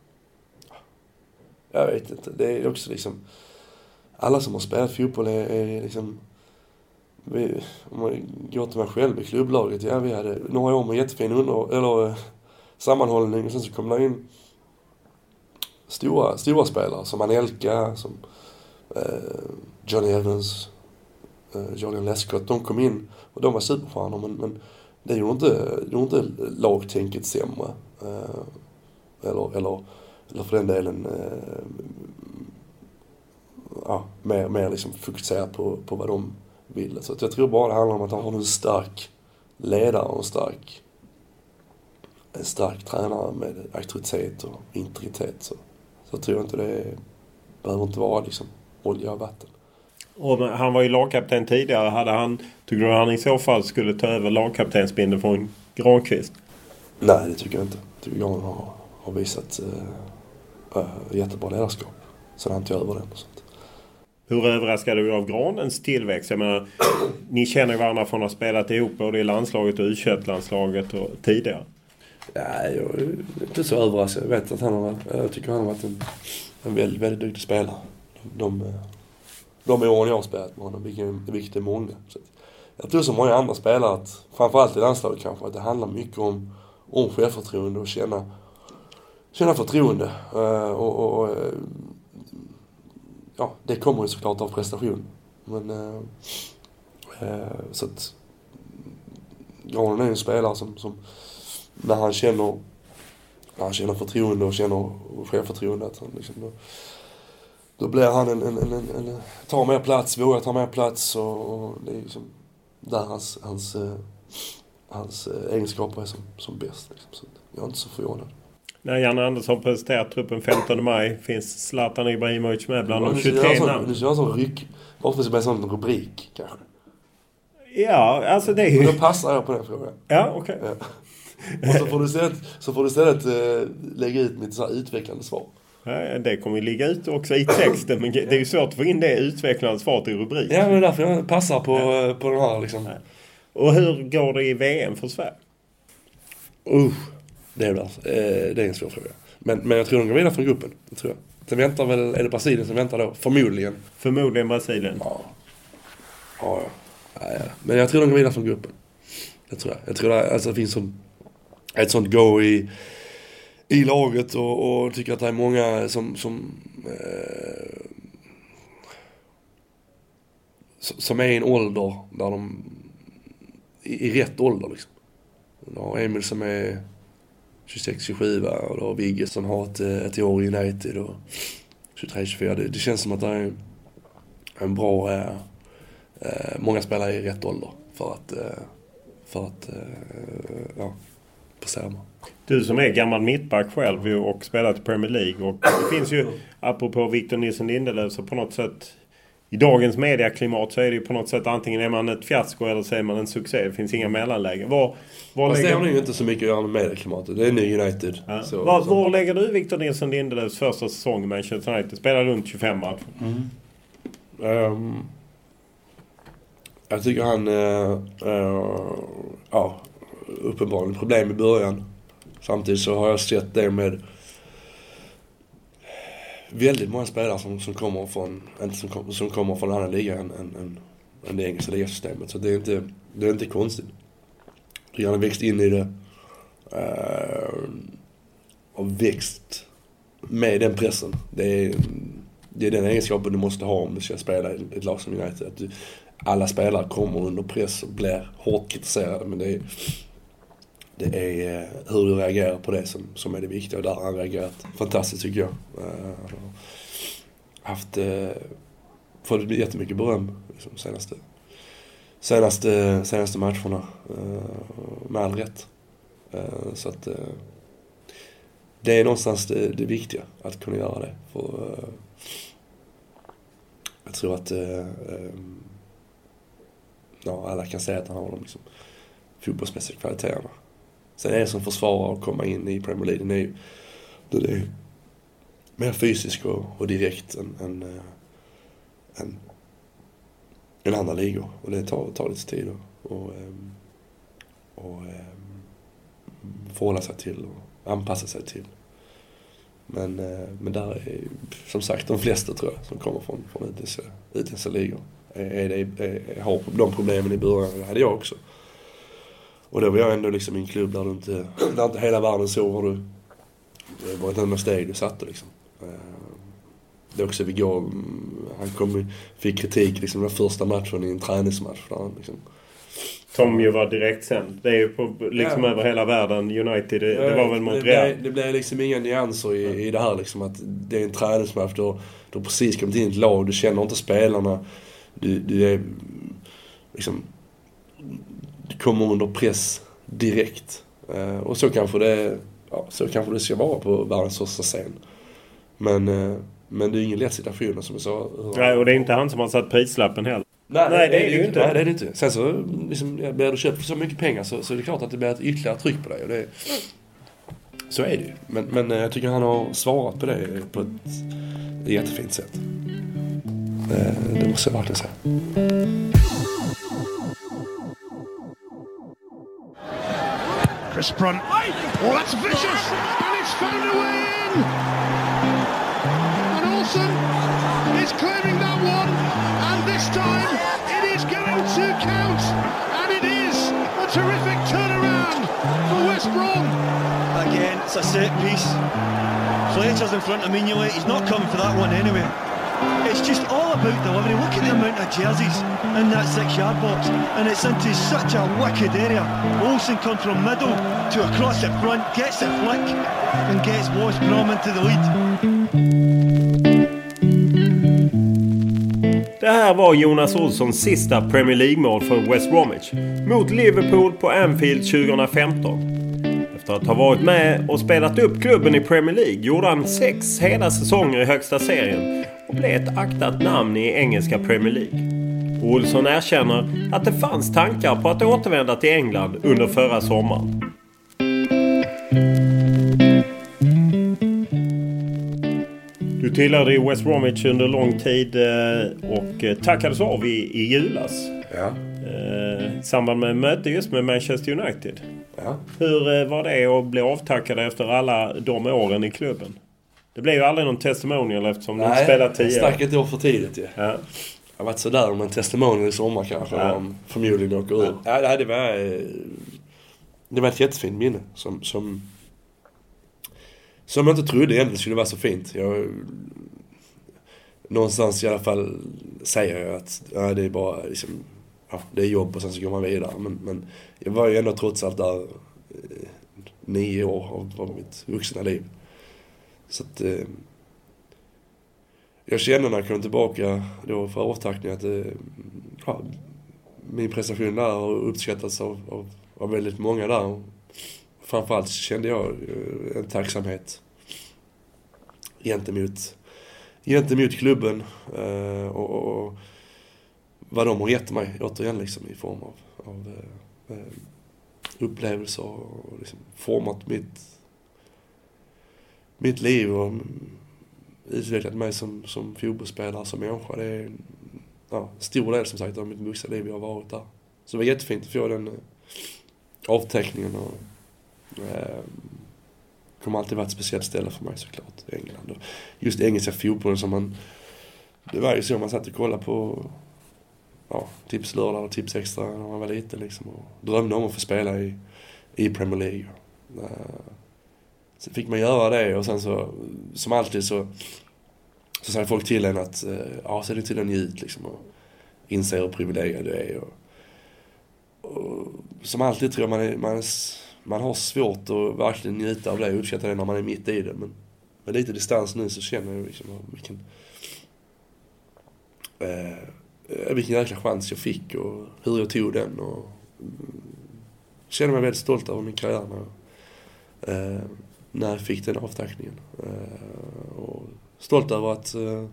jag vet inte, det är också liksom alla som har spelat fotboll är, är liksom vi, om man går till mig själv i klubblaget, ja vi hade några år med jättefin under, eller eh, sammanhållning och sen så kom det in stora, stora spelare som Anelka, som Uh, Johnny Evans, uh, Julian Lescott, de kom in och de var superstjärnor men, men det gjorde inte, det gjorde inte lagtänket sämre uh, eller, eller, eller för den delen uh, ja, mer, mer liksom fokusera på, på vad de vill. Så att jag tror bara det handlar om att han har en stark ledare och en stark en stark tränare med auktoritet och integritet så, så tror jag inte det behöver inte vara liksom olja och vatten. Och han var ju lagkapten tidigare. Hade han, tycker du han i så fall skulle ta över lagkaptensbindeln från Granqvist? Nej, det tycker jag inte. Jag tycker Gran har, har visat äh, äh, jättebra ledarskap. Så han tar över den och sånt. Hur överraskade du av Granens tillväxt? Jag menar, ni känner ju varandra från att ha spelat ihop både i landslaget och U tjugoett-landslaget och tidigare. Nej, jag är inte så överraskad. Jag vet att han har, jag tycker han har varit en, en väldigt, väldigt duktig spelare. De, de åren jag har spelat med honom, vilket är många. Så jag tror som många andra spelare, att, framförallt i landslaget kanske, att det handlar mycket om, om självförtroende och känna, känna förtroende. Uh, och, och uh, ja, det kommer ju såklart av prestation. Men uh, uh, så att Granen är en spelare som, som när han känner när han känner förtroende och känner självförtroende att han liksom då, Då blir han en, en, en, en, en tar mer plats, vågar ta mer plats och, och det är liksom där hans, hans, eh, hans eh, egenskaper är som, som bäst. Liksom. Så jag är inte så förvånad. När Janne Andersson presenterar truppen femtonde maj finns Zlatan Ibrahimovic med bland de tjugotre namn. Nu kör jag sån ryck. Varför ska det bli en sån rubrik kanske? Ja, alltså det är ju... Men då passar jag på den frågan. Ja, okej. Okay. Ja. Och så får du istället, så får du istället eh, lägga ut mitt så här utvecklande svar. Ja, det kommer ju ligga ut också i texten, men det är ju svårt att få in det utvecklande svaret i rubrik. Ja, men det är därför jag passar på, ja. på den här liksom. Ja. Och hur går det i V M för Sverige? Uh, det är det alltså. Det är en svår fråga. Men, men jag tror de går vidare från gruppen. Det tror jag. Sen väntar väl, är det Brasilien som väntar då? Förmodligen. Förmodligen Brasilien. Ja. Ja, ja. ja, ja. Men jag tror de går vidare från gruppen. Det tror jag. Jag tror det, alltså, det finns som ett sånt go i i laget och, och tycker att det är många som som, eh, som är i en ålder där de i, i rätt ålder liksom. Du har Emil som är tjugosex tjugosju va? Och då har Vigge som har ett, ett år i United och tjugotre tjugofyra. Det, det känns som att det är en bra eh, eh, många spelare i rätt ålder för att eh, för att eh, ja, bestämma. Du som är gammal mittback själv och spelat i Premier League. Och det finns ju, apropå Victor Nilsson Lindelöf, så på något sätt i dagens mediaklimat så är det ju på något sätt antingen är man ett fiasko eller så är man en succé. Det finns inga mellanlägen. Var, var Fast lägger... det har ju inte så mycket att göra med mediaklimatet. Det är ny United. Ja. Så, var, så. var lägger du Victor Nilsson Lindelöfs första säsong i Manchester United? Spelar runt tjugofem matcher. Mm. Um, jag tycker han uh, uh, ja, uppenbarligen problem i början. Samtidigt så har jag sett det med väldigt många spelare som, som kommer från inte som, kom, som kommer från andra ligan än, än, än, än det engelska ligasystemet. Så det är inte, det är inte konstigt. Jag har växt in i det uh, och växt med den pressen. Det är, det är den egenskapen du måste ha om du ska spela i ett lag som United. Att du, alla spelare kommer under press och blir hårt kritiserade, men det är Det är hur du reagerar på det som, som är det viktiga. Och där har han reagerat fantastiskt tycker jag. Uh, haft uh, fått jättemycket beröm liksom, senaste, senaste, senaste matcherna. Med all rätt. Så att det är någonstans det, det viktiga att kunna göra det. För jag tror att ja, alla kan säga att han har de liksom fotbollsmässiga kvaliteterna. Sen är det som försvarare att komma in i Premier League. Det är ju det är mer fysisk och, och direkt än, än, än, än andra ligor. Och det tar, tar lite tid och, och, och förhålla sig till och anpassa sig till. Men, men där är som sagt de flesta tror jag som kommer från, från utländska, utländska ligor. Är, är, är, har de problemen i början. Det hade jag också. Och då var jag ändå liksom i en klubb där du inte, där inte hela världen såg vad du, det var ett enda steg du satte liksom. Det är också vi går, han kom, fick kritik liksom den första matchen i en träningsmatch där liksom. Som ju var direkt sen. Det är ju på, liksom ja. över hela världen. United, det, ja, det var väl mot det Real. blev, det blev liksom inga nyanser i, i det här liksom. Att det är en träningsmatch. Du har precis kommit in i ett lag. Du känner inte spelarna. Du, du är liksom... Du kommer under press direkt. Uh, och så kanske det... Ja, så kanske det ska vara på världens första scen. Men... Uh, men det är ingen lätt situation som jag sa. Nej, och det är inte han som har satt prislappen heller. Nej, nej, det är det ju inte. Nej, det är det inte. Sen så liksom, blir du köpt för så mycket pengar så, så är det klart att det blir ett ytterligare tryck på dig. Och det, så är det ju. Men, men jag tycker han har svarat på det på ett jättefint sätt. Det, det måste jag verkligen säga. Chris Brunt. Oh, that's vicious! And it's found a way in! And Olsen is claiming that one. And this time, it is going to count. And it is a terrific turnaround for West Brom. Again, it's a set piece. Fletcher's in front of Mignolet. He's not coming for that one anyway. It's just all about delivery. Look at the amount of jerseys in that six-yard box. And it's into such a wicked area. Olsen comes from middle to across the front, gets a flick and gets West Brom into the lead. Det här var Jonas Olssons sista Premier League-mål för West Bromwich mot Liverpool på Anfield tjugo femton. Efter att ha varit med och spelat upp klubben i Premier League gjorde han sex hela säsonger i högsta serien och blev ett aktat namn i engelska Premier League. Olsson erkänner att det fanns tankar på att återvända till England under förra sommaren. Du tillhörde i West Bromwich under lång tid och tackades av i, i julas. Ja. Eh, I samband med möte just med Manchester United. Ja. Hur var det att bli avtackad efter alla de åren i klubben? Det blev ju aldrig någon testimonial eftersom Nej, du spelade tio. Nej, jag stack ett år för tidigt ju. Ja. Jag har varit sådär om en testimonial i sommar kanske. Ja. Om förmodligen åker ur. Ja, det var, det var ett jättefint minne som... som Som jag inte trodde egentligen skulle vara så fint. Jag, någonstans i alla fall säger jag att ja, det är bara liksom, ja, det är jobb och sen så går man vidare. Men, men jag var ju ändå trots allt där eh, nio år av, av mitt vuxna liv. Så att eh, jag kände när jag kom tillbaka då för avtackning att eh, ja, min prestation där har uppskattats av, av, av väldigt många där. Framförallt kände jag en tacksamhet gentemot, gentemot klubben eh, och, och vad de har gett mig återigen liksom, i form av, av eh, upplevelser och liksom, format mitt, mitt liv och utvecklat mig som, som fotbollsspelare, som människa. Det är ja, en stor del som sagt av mitt vuxna liv jag har varit där. Så det var jättefint att få den eh, avteckningen och Eh, kommer alltid vara ett speciellt ställe för mig såklart, England. Och just engelska fotbollen som man, det var ju så man satt och kollade på ja, tips lördag och tips extra när man var liten liksom, och drömde om att få spela i, i Premier League. Eh, sen fick man göra det och sen så, som alltid så så säger folk till en att eh, ja, så är det till en njut liksom, och inser hur privilegierad du är och, och som alltid tror jag man är, man är Man har svårt att verkligen njuta av det och uppskatta det när man är mitt i det. Men med lite distans nu så känner jag liksom vilken, eh, vilken jäkla chans jag fick och hur jag tog den. Och kände mig väldigt stolt över min karriär när, eh, när jag fick den avtackningen. Eh, och stolt över att eh,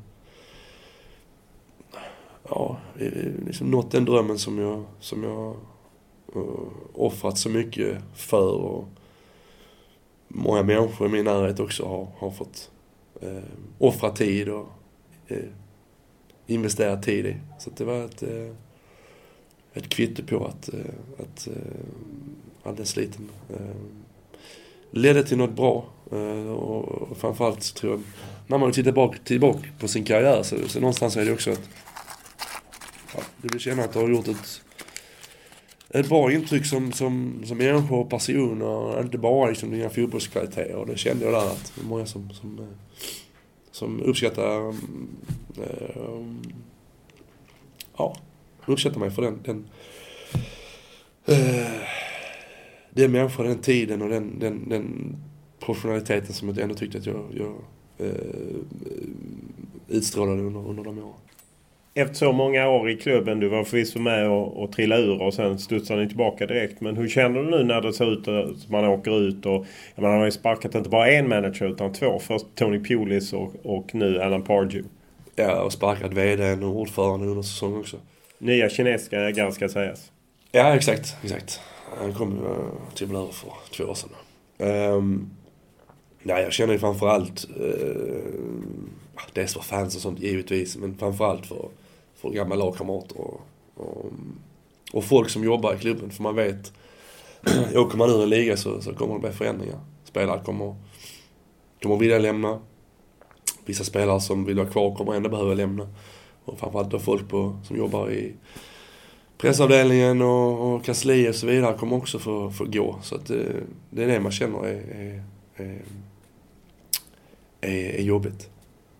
ja, liksom nått den drömmen som jag, som jag uh, offrat så mycket för, och många människor i min närhet också har, har fått uh, offra tid och uh, investera tid i. Så det var ett, uh, ett kvitto på att, uh, att uh, all den sliten uh, ledde till något bra. Uh, och, och framförallt så tror jag, när man tittar tillbaka, tillbaka på sin karriär, så, så någonstans är det också att ja, du vill känna att du har gjort ett, ett bra intryck som, som, som människa och person, och inte bara liksom dina fotbollskvaliteter. Och det kände jag där att det är många som, som, som uppskattar äh, ja, uppskattar mig för den den, äh, den människan, den tiden och den, den, den professionaliteten som jag ändå tyckte att jag, jag äh, utstrålade under, under de åren. Efter så många år i klubben, du var förvisso med och, och trilla ur och sen studsade ni tillbaka direkt. Men hur känner du nu när det ser ut att man åker ut? Och man har ju sparkat inte bara en manager utan två. Först Tony Pulis och, och nu Alan Pardew. Ja, och sparkat vd och ordförande under säsongen också. Nya kinesiska ägare ska sägas. Ja, exakt. exakt. Han kom uh, till över för två år sedan. Um, ja, jag känner ju framförallt uh, dels för fans och sånt givetvis, men framförallt för, för gamla lagkamrater och, och, och folk som jobbar i klubben. För man vet, åker man ur en liga så, så kommer det bli förändringar. Spelare kommer, kommer vilja lämna. Vissa spelare som vill vara kvar kommer ändå behöva lämna. Och framförallt då folk på, som jobbar i pressavdelningen och, och kansli och så vidare kommer också få, få gå. Så att det, det är det man känner är, är, är, är, är jobbigt.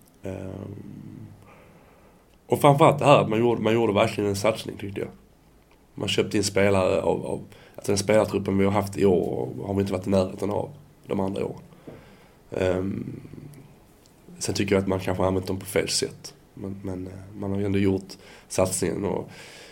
Um, och framförallt det här att man gjorde, man gjorde verkligen en satsning, tyckte jag. Man köpte in spelare av, av att den spelartruppen vi har haft i år har vi inte varit i närheten av de andra åren. Um, sen tycker jag att man kanske har använt dem på fel sätt, men, men man har ju ändå gjort satsningen, och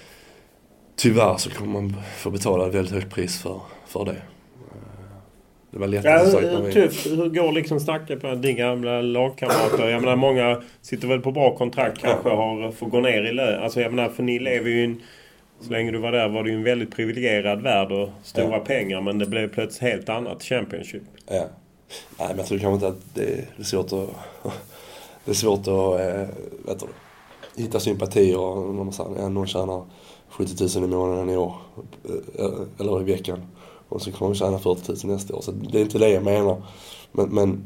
tyvärr så kommer man få betala ett väldigt högt pris för, för det. Det var lättare ja, hur, hur, tufft, hur går liksom snacka på din gamla lagkamrater? Jag menar, många sitter väl på bra kontrakt, kanske har, får gå ner i lön. Alltså jag menar, för ni lever ju en, så länge du var där var det ju en väldigt privilegierad värld och stora ja. pengar, men det blev plötsligt helt annat Championship. Ja. Nej, men jag tror kanske inte att det är svårt att det är svårt att äh, vet du, hitta sympatier och när man säger ja, någon tjänar sjuttio tusen i månaden i år eller i veckan. Och så kommer vi tjäna fyrtio tusen nästa år. Så det är inte det jag menar. Men... men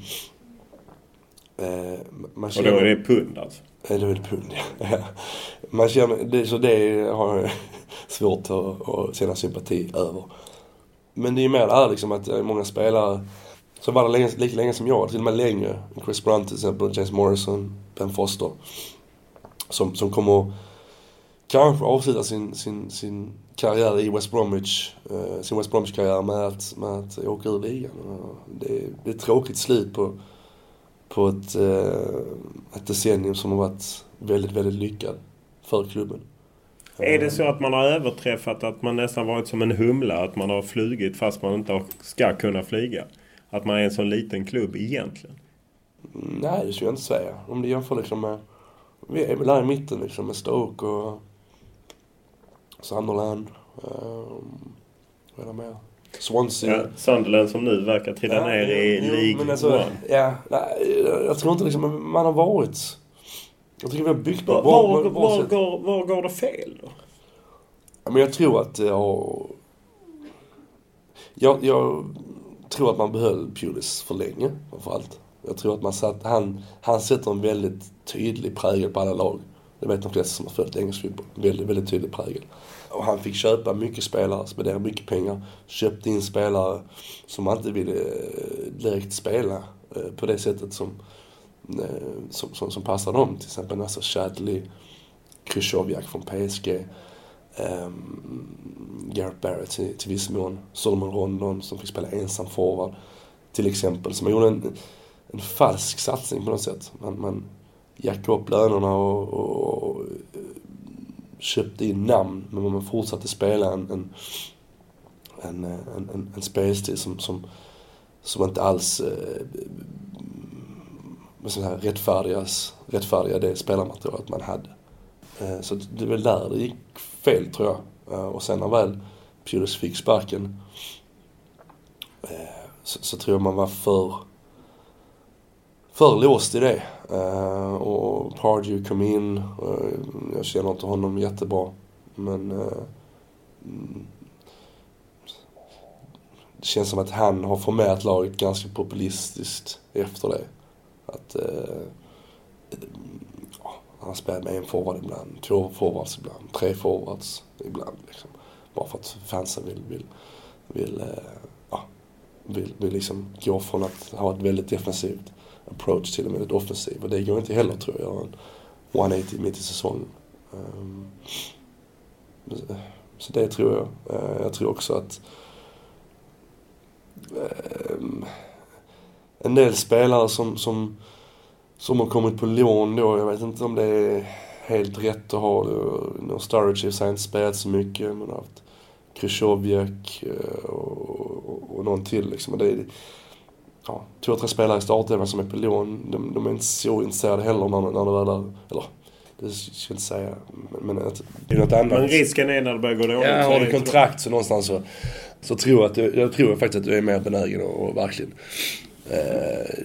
eh, man känner, och då är det pund alltså? Ja, då är det pund, ja. Man känner, det, så det har jag svårt att, att känna sympati över. Men det är ju mer där liksom att många spelare som var där länge, lika länge som jag, till och med längre. Chris Brunt till exempel, James Morrison, Ben Foster. Som, som kommer kanske avsluta sin, sin, sin karriär i West Bromwich, uh, sin West Bromwich-karriär med att, med att åka ur ligan. Det, det är ett tråkigt slut på, på ett, uh, ett decennium som har varit väldigt, väldigt lyckad för klubben. Är det så att man har överträffat, att man nästan varit som en humla, att man har flugit fast man inte ska kunna flyga? Att man är en sån liten klubb egentligen? Nej, det skulle jag inte säga. Om det jämför liksom med, vi är väl där i mitten liksom, med Stoke och Sunderland, um, vad är det mer? Swansea. Ja, Sunderland som nu verkar trilla ja, ner i jo, League alltså, One. Ja, nej, jag tror inte liksom man har varit. Jag tycker vi har byggt på. Var, var, var, var, går, var går det fel då? Ja, men jag tror att jag, jag, jag tror att man behöll Pulis för länge, framförallt. Jag tror att man satt, han, han sätter en väldigt tydlig prägel på alla lag. Det vet de flesta som har följt engelsk fotboll. Väldigt, väldigt tydlig prägel. Och han fick köpa mycket spelare, spendera mycket pengar. Köpte in spelare som man inte ville direkt spela på det sättet som, som, som, som passade dem. Till exempel Nacer Chadli, Krychowiak från P S G, um, Gareth Barrett till, till viss mån, Solomon Rondon som fick spela ensam forward till exempel. Så man gjorde en, en falsk satsning på något sätt. Man, man jackade upp lönerna och, och, och köpte in namn, men man fortsatte spela en, en, en, en, en, en spelstil som, som, som inte alls eh, så här rättfärdigas, rättfärdiga det spelarmaterialet man hade. Eh, så det är väl där det gick fel, tror jag. Eh, och sen när väl Pulis fick sparken eh, så, så tror jag man var för för låst i det. Uh, och Pardew kom in. Uh, jag känner inte honom jättebra. Men uh, mm, det känns som att han har formerat laget ganska populistiskt efter det. Att uh, uh, han spelar med en forward ibland, två forwards ibland, tre forwards ibland. Liksom. Bara för att fansen vill, vill, vill, uh, uh, vill, vill liksom gå från att ha ett väldigt defensivt approach till och med ett offensiv. Och det går inte heller, tror jag, en etthundraåttio mitt i säsongen. Um, så det tror jag. Uh, jag tror också att um, en del spelare som, som, som har kommit på lån då, jag vet inte om det är helt rätt att ha det. Sturridge har inte spelat så mycket, men har haft Krychowiak och, och, och någon till liksom. Och det är ja, två, tre spelare i startelvan som är på lån. De, de är inte så intresserade heller när, när det väl är, eller det ska jag inte säga, men, men det är något annat. Men risken är när det börjar gå dåligt. Ja, har du kontrakt så någonstans så, så tror jag att du, jag tror faktiskt att du är mer benägen och, och verkligen eh,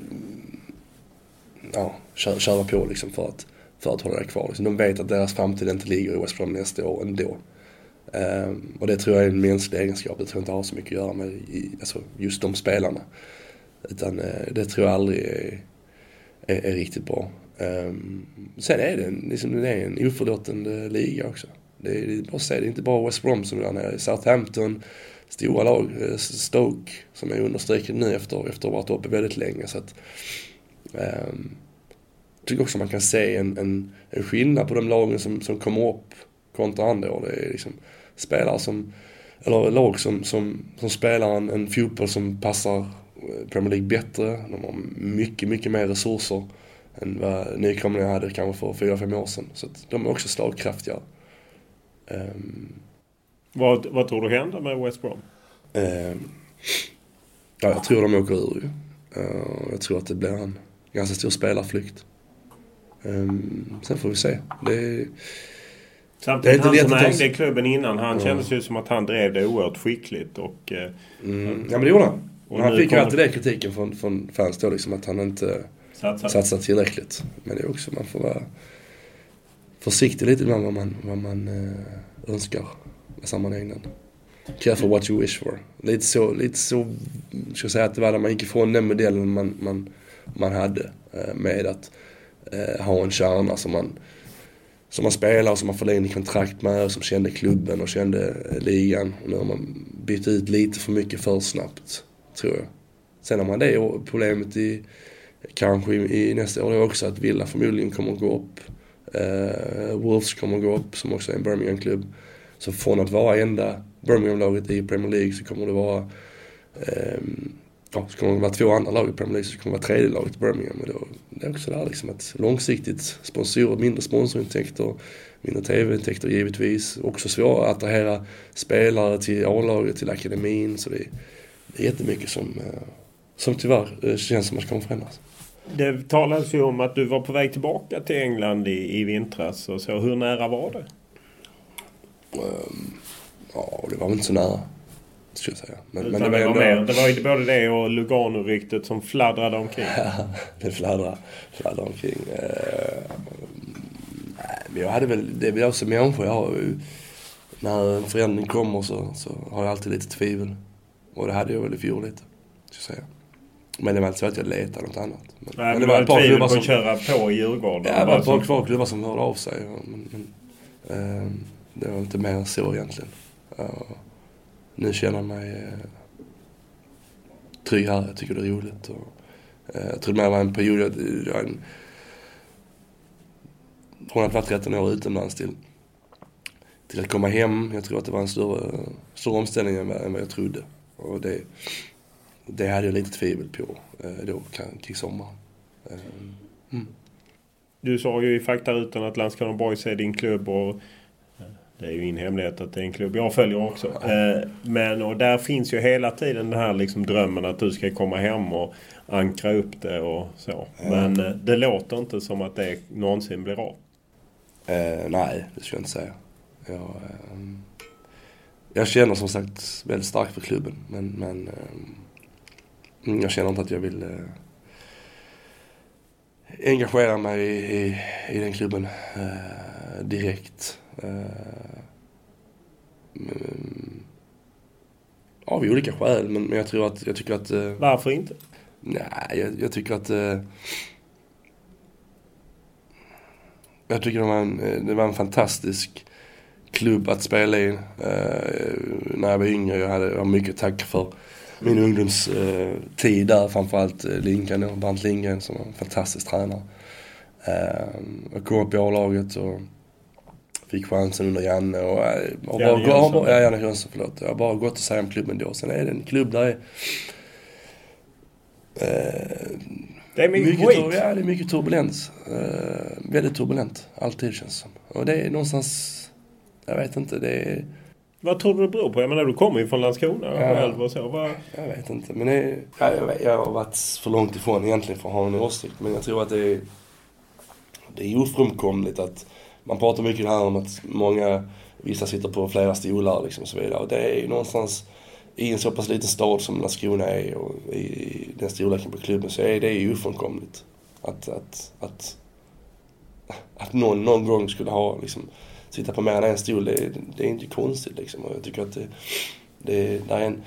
ja, köra, köra på liksom för att, för att hålla det kvar. Liksom. De vet att deras framtid inte ligger i West Brom nästa år ändå. Eh, och det tror jag är en mänsklig egenskap. Det tror jag inte har så mycket att göra med i, alltså, just de spelarna. Utan eh, det tror jag aldrig är, är, är riktigt bra. Um, sen är det, liksom, det är en oförlåtande liga också. Det är, det är bara att säga, det är inte bara West Brom som är där. Southampton, stora lag, Stoke som är understrecket nu efter, efter att ha varit uppe väldigt länge. Så att, um, jag tycker också man kan se en, en, en skillnad på de lagen som, som kommer upp kontra andra år. Det är liksom spelare som, eller lag som, som, som spelar en, en fotboll som passar Premier League bättre. De har mycket, mycket mer resurser än vad nykomlingar hade kanske för fyra, fem år sedan. Så att de är också slagkraftiga. Um, vad, vad tror du händer med West Brom? Um, ja, jag tror de åker ur. Uh, jag tror att det blir en ganska stor spelarflykt. Um, sen får vi se. Det är, samtidigt det är han som ägde i klubben innan, han ja. kändes ju som att han drev det oerhört skickligt. Och, mm, ja, men det gjorde han. Och han fick ju alltid den kritiken från, från fans då, liksom, att han inte satsar. satsar tillräckligt. Men det är också, man får vara försiktig lite med vad man, vad man äh, önskar med sammanhangen. Careful what you wish for. Lite så, lite så ska jag säga att det var där man gick ifrån den modellen man, man, man hade äh, med att äh, ha en kärna som man, som man spelar och som man förlängde kontrakt med och som kände klubben och kände äh, ligan. Och nu har man bytt ut lite för mycket för snabbt, tror jag. Sen har man det problemet i kanske i, i nästa år också att Villa förmodligen kommer att gå upp. Uh, Wolves kommer att gå upp, som också är en Birmingham-klubb. Så från att vara enda Birmingham-laget i Premier League så kommer det vara um, ja, så kommer det vara två andra lag i Premier League, så kommer det vara tredje laget i Birmingham. Och då, det är också där liksom ett långsiktigt sponsor, mindre sponsorintäkter, mindre tv-intäkter givetvis. Också svårt att attrahera spelare till A-laget, till akademin. Så det, det är jättemycket som, som tyvärr känns som att det kommer förändras. Det talades ju om att du var på väg tillbaka till England i, i vintras. Och så. Hur nära var det? Um, ja, det var inte så nära, skulle jag säga. Men, men det, det, var var ändå... det var ju både det och Lugano-ryktet som fladdrade omkring. det fladdrade, fladdrade omkring. Uh, nej, men jag hade väl, det är också människor. Jag har, när en förändring kommer så, så har jag alltid lite tvivel. Och det hade jag väl i fjol lite, ska jag säga. Men det var inte så att jag letade något annat. Men, nej, men det var ett par klubbar som... att köra på i Djurgården. Ja, det var ett par som... klubbar som hörde av sig. Men, men, uh, det var inte mer så egentligen. Uh, nu känner jag mig uh, trygg här. Jag tycker det är roligt. Och, uh, jag tror det var en period jag, jag en, från att ha varit tretton år utomlands till, till att komma hem. Jag tror att det var en större, större omställning än, än vad jag trodde. Och det, det hade jag lite tvivel på uh, då kring sommaren. Uh, mm. Du sa ju i faktarutan att Landskrona Boys är din klubb och Det är ju ingen hemlighet att det är en klubb jag följer också. Eh, men och där finns ju hela tiden den här liksom drömmen att du ska komma hem och ankra upp det och så. Mm. Men eh, det låter inte som att det någonsin blir av. Eh, nej, det skulle jag inte säga. Jag, eh, jag känner som sagt väldigt starkt för klubben. Men, men eh, jag känner inte att jag vill eh, engagera mig i, i, i den klubben eh, direkt. Uh, av olika skäl, men, men jag tror att jag tycker att uh, varför inte? Nej, jag, jag tycker att uh, jag tycker det var en, det var en fantastisk klubb att spela i. Uh, när jag var yngre, jag hade jag var mycket tack för min ungdomstid uh, där, framförallt uh, Linkan och Bernt Lindgren som var en fantastisk tränare. Uh, jag kom upp i A-laget och fick chansen under Janne och, och Janne bara, Jönsson. bara, ja, Janne Jönsson, förlåt. Jag har bara gått och säga om klubben då. Sen är det en klubb där är eh, det är mycket, mycket, skit. tur, ja, det är mycket turbulens. Eh, väldigt turbulent, alltid känns som. Och det är någonstans, jag vet inte, det är... Vad tror du det beror på? Jag menar, du kommer ju från Landskrona ja, själv och så. Vad... Jag vet inte, men det är, ja, jag, vet, jag har varit för långt ifrån egentligen för att ha en åsikt. Men jag tror att det är, det är ofrånkomligt att man pratar mycket här om att många, vissa sitter på flera stolar liksom och så vidare. Och det är ju någonstans i en så pass liten stad som Landskrona är och i den storleken på klubben så är det ju ofrånkomligt. Att, att, att, att någon, någon gång skulle ha liksom, sitta på mer än en stol, det, det är inte konstigt liksom. Och jag tycker att det, det, det är en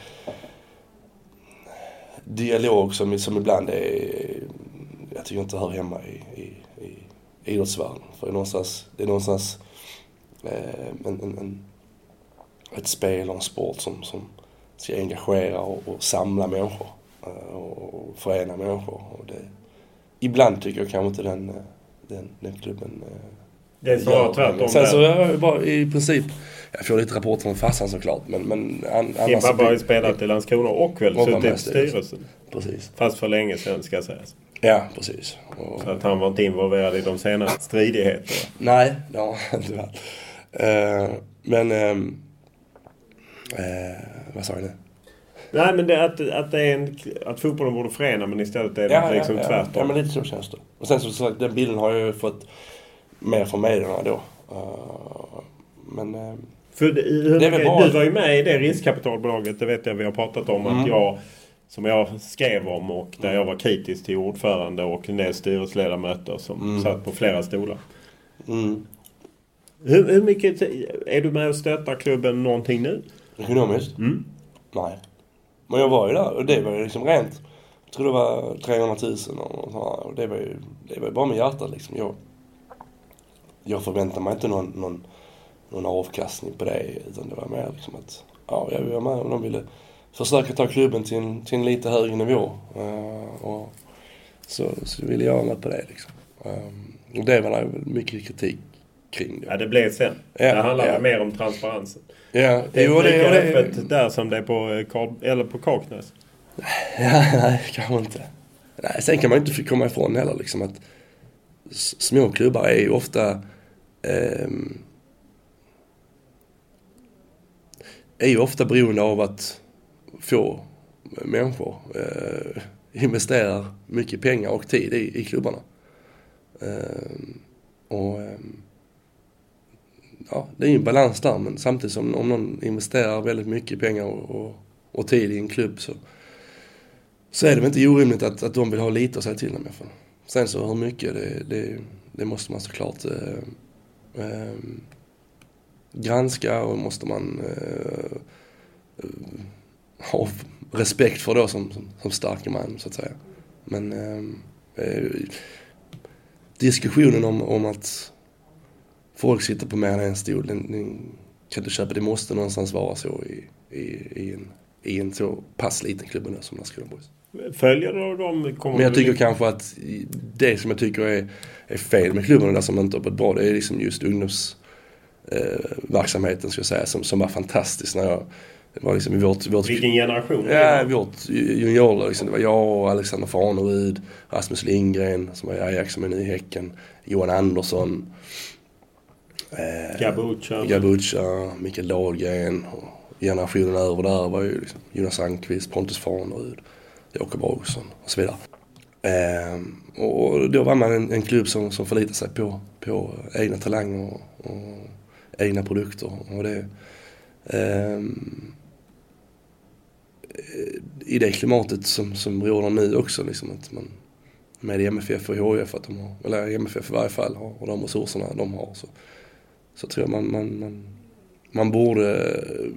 dialog som, som ibland är, jag tycker inte hör hemma i, i, i idrottsvärlden. För det är någonstans, det är någonstans eh, en, en, en, ett spel och en sport som, som ska engagera och, och samla människor eh, och förena människor. Och det, ibland tycker jag kanske inte den, den, den klubben eh, det är så tvärtom. Sen så jag bara i princip, jag får lite rapporter från farsan såklart, men, men an, Kim har bara spelat i Landskrona och väl suttit i styrelsen. Precis. Fast för länge sedan ska sägas. Ja, precis. Och... Så att han var inte involverad i de senaste stridigheterna. Nej, det har han inte varit. Uh, men, um, uh, vad sa jag nu? Nej, men det, att, att, det är en, att fotbollen borde förena, men istället är det ja, liksom ja, ja. tvärtom. Ja, men lite så känns det. Och sen så sagt, den bilden har jag ju fått mer från medierna då. Uh, men... Uh, För det, det är väl bra. Du var ju med i det riskkapitalbolaget, det vet jag vi har pratat om, mm. att jag... Som jag skrev om och där jag var kritisk till ordförande och en del styrelseledamöter som mm. satt på flera stolar. Mm. Hur, hur mycket är du med och stöttar klubben någonting nu? Ekonomiskt? Mm. Nej. Men jag var ju där och det var ju liksom rent. Jag tror det var trehundratusen och, och det var ju det var ju bara med hjärtat liksom. Jag, jag förväntade mig inte någon, någon, någon avkastning på det, utan det var mer liksom att ja, jag var med och de ville försöka ta klubben till en, till en lite högre nivå. Uh, och så, så ville jag med på det liksom. Um, och det var det mycket kritik kring det. Ja, det blev sen. Ja, det handlar ja. mer om transparensen. Ja, det är jo, lika det, öppet det, där som det är på, eller på Kaknäs. Ja, nej, kanske inte. Nej, sen kan man inte komma ifrån heller liksom att små klubbar är ju ofta um, är ju ofta beroende av att få människor eh, investerar mycket pengar och tid i, i klubbarna. Eh, och eh, ja, det är ju en balans där, men samtidigt som om någon investerar väldigt mycket pengar och, och, och tid i en klubb så, så är det väl inte orimligt att, att de vill ha lite att säga till dem för. Sen så hur mycket, det, det, det måste man såklart eh, eh, granska och måste man eh, ha respekt för då som, som, som starka man så att säga. Men eh, diskussionen om, om att folk sitter på mer än en stol, den, den kan du köpa, det måste någonstans vara så i, i, i, en, i en så pass liten klubb som Landskrona Boys. Följer du dem? Men jag tycker kanske att det som jag tycker är, är fel med klubben där som inte har varit bra, det är liksom just ungdoms eh, verksamheten ska jag säga, som, som var fantastisk när jag det var liksom i vårt, vårt vilken generation? Ja, vårt juniorer liksom. Det var jag och Alexander Farnerud, Rasmus Lindgren som var i Ajax som är nu i Häcken, Johan Andersson, Eh, Gabucha. Gabucha, Mikael Dahlgren och generationen över där var ju liksom Jonas Anqvist, Pontus Farnerud, Jakob Augustsson och så vidare. Eh, och då var man en, en klubb som, som förlitade sig på, på egna talanger och, och egna produkter. Och det, eh, i det klimatet som, som råder nu också, liksom, att man med M F F och H F, att de har, eller M F F i varje fall har, och de resurserna de har, så, så tror jag man, man, man, man borde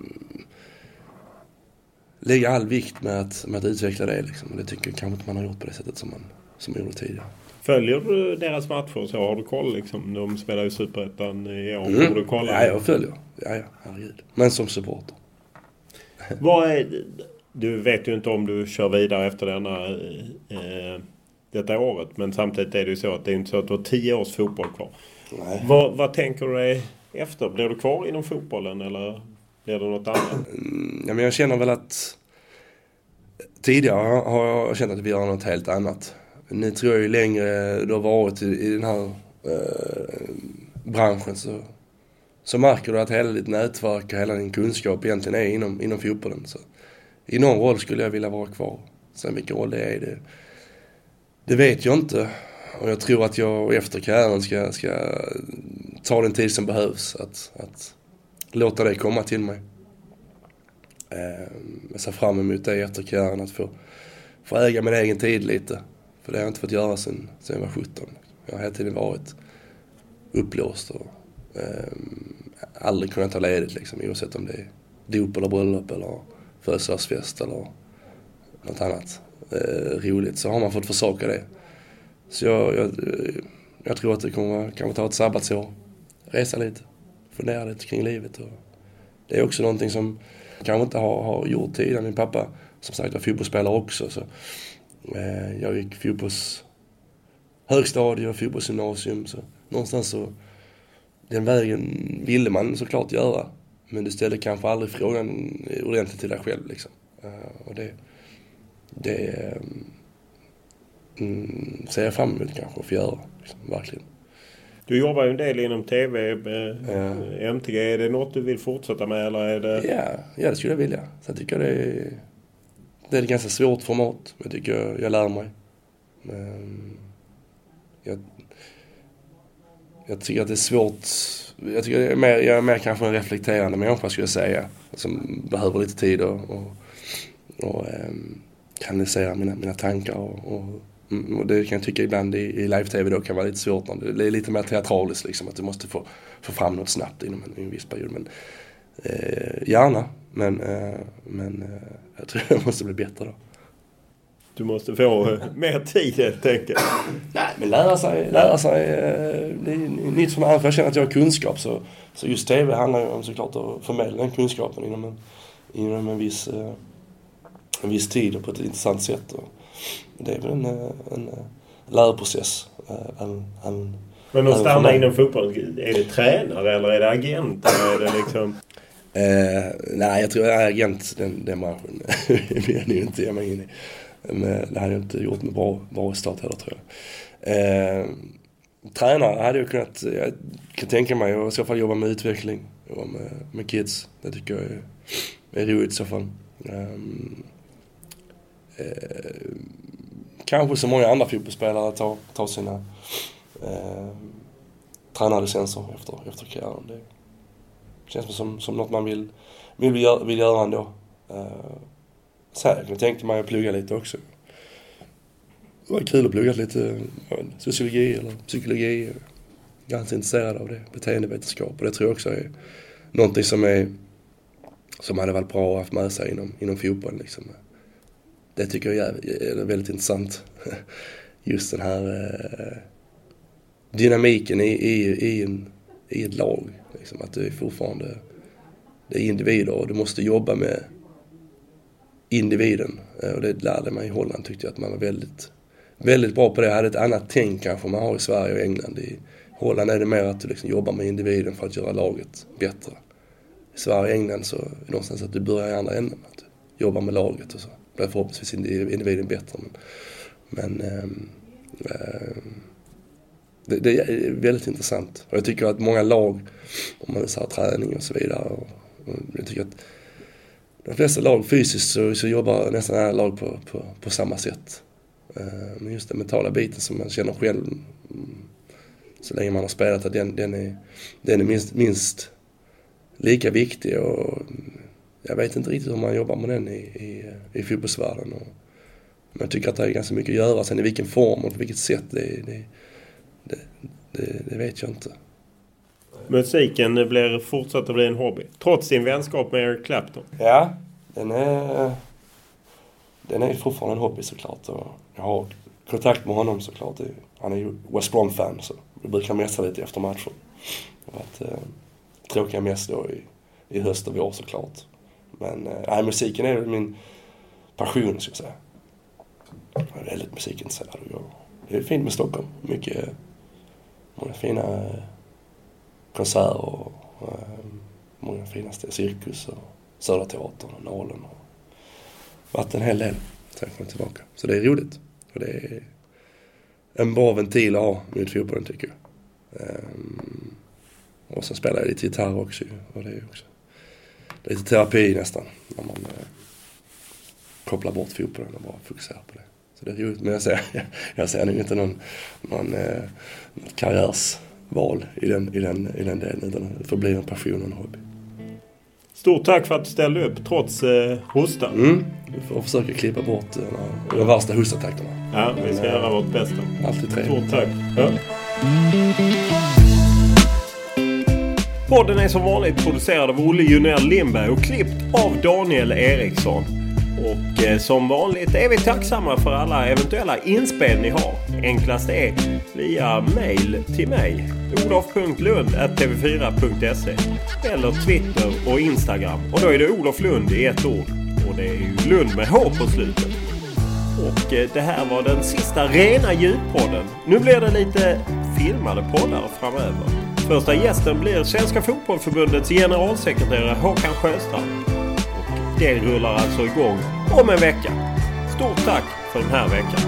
lägga all vikt med att, med att utveckla det. Liksom. Och det tycker jag kanske inte man har gjort på det sättet som man, som man gjorde tidigare. Följer du deras matcher så har du koll liksom? De spelar ju Superettan i år. Mm. Du kolla? Ja, jag följer. Ja, ja, herregud. Men som supporter. Vad är, du vet ju inte om du kör vidare efter denna eh, detta året. Men samtidigt är det ju så att det är inte så att du har tio års fotboll kvar. Nej. Vad, vad tänker du dig efter? Blir du kvar inom fotbollen eller blir det något annat? Mm, ja, men jag känner väl att tidigare har jag känt att vi gör något helt annat. Nu tror jag ju längre du har varit i, i den här eh, branschen så, så märker du att hela ditt nätverk och hela din kunskap egentligen är inom, inom fotbollen. Så i någon roll skulle jag vilja vara kvar. Sen vilken roll det är, det, det vet jag inte. Och jag tror att jag efter karriären ska, ska ta den tid som behövs att, att låta det komma till mig. Eh, jag ser fram emot det efter karriären, att få, få äga min egen tid lite. För det har jag inte fått göra sedan, sedan jag var sjutton. Jag har hela tiden varit upplåst och eh, aldrig kunnat ta ledigt liksom, oavsett om det är dop eller bröllop eller födelsedagsfest eller något annat eh, roligt, så har man fått försaka det. Så jag, jag, jag tror att det kommer kanske ta ett sabbatsår, resa lite, fundera lite kring livet. Och det är också någonting som jag kanske inte har, har gjort tidigare. Min pappa som sagt var fotbollsspelare också, så eh, jag gick fotbolls högstadie och fotbollsgymnasium, så någonstans så den vägen ville man såklart göra, men du ställde kanske aldrig frågan ordentligt till dig själv liksom. Uh, och det det um, ser jag fram emot kanske att få göra liksom, verkligen. Du jobbar ju en del inom tv med ja. M T G. Är det något du vill fortsätta med eller är det? Ja, ja det skulle jag vilja. Sen tycker jag det är, det är ett ganska svårt format. Jag tycker jag, jag lär mig. Men jag, jag tycker att det är svårt. Jag tycker jag är mer, jag är mer kanske en reflekterande människa skulle jag säga. Som behöver lite tid och, och, och um, kanalisera mina, mina tankar. Och, och, och det kan jag tycka ibland i, i live-tv då kan vara lite svårt. Det är lite mer teatraliskt liksom, att du måste få, få fram något snabbt inom en, en viss period. Men eh, gärna, men, eh, men eh, jag tror jag måste bli bättre då. Du måste få mer tid helt enkelt. Nej, men lära sig, lära sig det är nytt för mig. För jag känner att jag har kunskap, så, så just tv handlar ju om såklart att förmedla den kunskapen inom en, inom en, viss, en viss tid och på ett intressant sätt. Och det är väl en, en lärprocess. En, en, men att stanna inom fotboll, är det tränare eller är det agent? Eller är det liksom... Eh, nej, jag tror jag är agent den, den branschen. Det vill jag ju inte ge mig in i. Men det hade jag inte gjort med bra, bra start heller, tror jag. Eh, tränare hade jag kunnat, jag kan tänka mig att i så fall jobba med utveckling, jobba med, med kids. Det tycker jag är, är roligt i så fall. Eh, eh, kanske så många andra fotbollsspelare tar, tar sina eh, tränarlicenser efter, efter karriären. Det känns som, som något man vill, vill, göra, vill göra ändå. Eh, Så här, jag tänkte mig att plugga lite också. Det var kul att plugga lite ja, sociologi eller psykologi. Jag är ganska intresserad av det. Beteendevetenskap. Och det tror jag också är någonting som är som hade varit bra att haft med sig inom, inom fotbollen. Liksom. Det tycker jag är, är väldigt intressant. Just den här eh, dynamiken i, i, i, en, i ett lag. Liksom, att det är fortfarande det är individer och du måste jobba med individen. Och det lärde mig i Holland, tyckte jag att man var väldigt, väldigt bra på det. Jag hade ett annat tänk kanske man har i Sverige och England. I Holland är det mer att du liksom jobbar med individen för att göra laget bättre. I Sverige och England så är det någonstans att du börjar i andra änden. Att du jobbar med laget och så blir förhoppningsvis individen bättre. Men, men ähm, ähm, det, det är väldigt intressant. Och jag tycker att många lag, om man har träning och så vidare, och, och jag tycker att de flesta lag fysiskt så, så jobbar nästan alla lag på, på, på samma sätt. Uh, men just den mentala biten som man känner själv, um, så länge man har spelat, att den, den är, den är minst, minst lika viktig. Och jag vet inte riktigt hur man jobbar med den i, i, i fotbollsvärlden. Och, men jag tycker att det är ganska mycket att göra. Sen i vilken form och på vilket sätt, det, det, det, det, det vet jag inte. Musiken blir fortsatt att bli en hobby, trots sin vänskap med Eric Clapton. Ja, den är, den är fortfarande en hobby såklart. Och jag har kontakt med honom såklart. Han är ju West Brom-fan, så vi brukar mässa lite efter matchen. Och att, eh, tråkiga mest då i, i höst och vår såklart. Men eh, musiken är min passion, ska jag säga. Jag är väldigt musikintresserad. Det är fint med Stockholm. Mycket, många fina konserter och, och många finaste cirkus och Södra Teatern och Nalen och varit en hel del sen jag kom tillbaka. Så det är roligt. Och det är en bra ventil att ha mot fotbollen, tycker jag. Um, och så spelar jag lite gitarr också. Och det är också lite terapi nästan. När man uh, kopplar bort fotbollen och bara fokuserar på det. Så det är roligt. Men jag ser, jag, jag ser nog inte någon, någon uh, karriärsval i den, i, den, i den delen. Utan det får bli en passion och en hobby. Stort tack för att du ställde upp trots eh, hostan. Mm. Vi får försöka klippa bort eh, de värsta hostattackerna. Ja, vi ska Men, göra vårt bästa. Alltid trevligt. Stort tack. Ja. Podden är som vanligt producerad av Olle Junell Lindberg och klippt av Daniel Eriksson. Och eh, som vanligt är vi tacksamma för alla eventuella inspel ni har. Enklast är via mail till mig. olof punkt lund at t v fyra punkt se eller Twitter och Instagram. Och då är det Olof Lund i ett ord. Och det är ju Lund med H på slutet. Och eh, det här var den sista rena ljudpodden. Nu blir det lite filmade poddar framöver. Första gästen blir Svenska Fotbollförbundets generalsekreterare Håkan Sjöstrand. Och det rullar alltså igång om en vecka. Stort tack för den här veckan.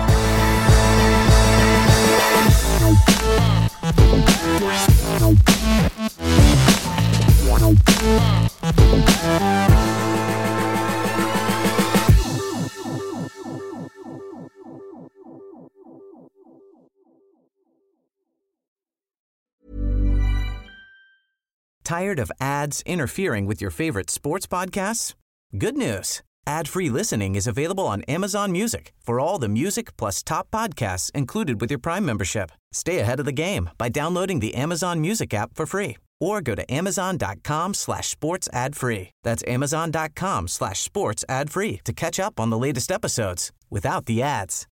Tired of ads interfering with your favorite sports podcasts? Good news. Ad-free listening is available on Amazon Music for all the music plus top podcasts included with your Prime membership. Stay ahead of the game by downloading the Amazon Music app for free or go to amazon.com slash sports ad free. That's amazon.com slash sports ad free to catch up on the latest episodes without the ads.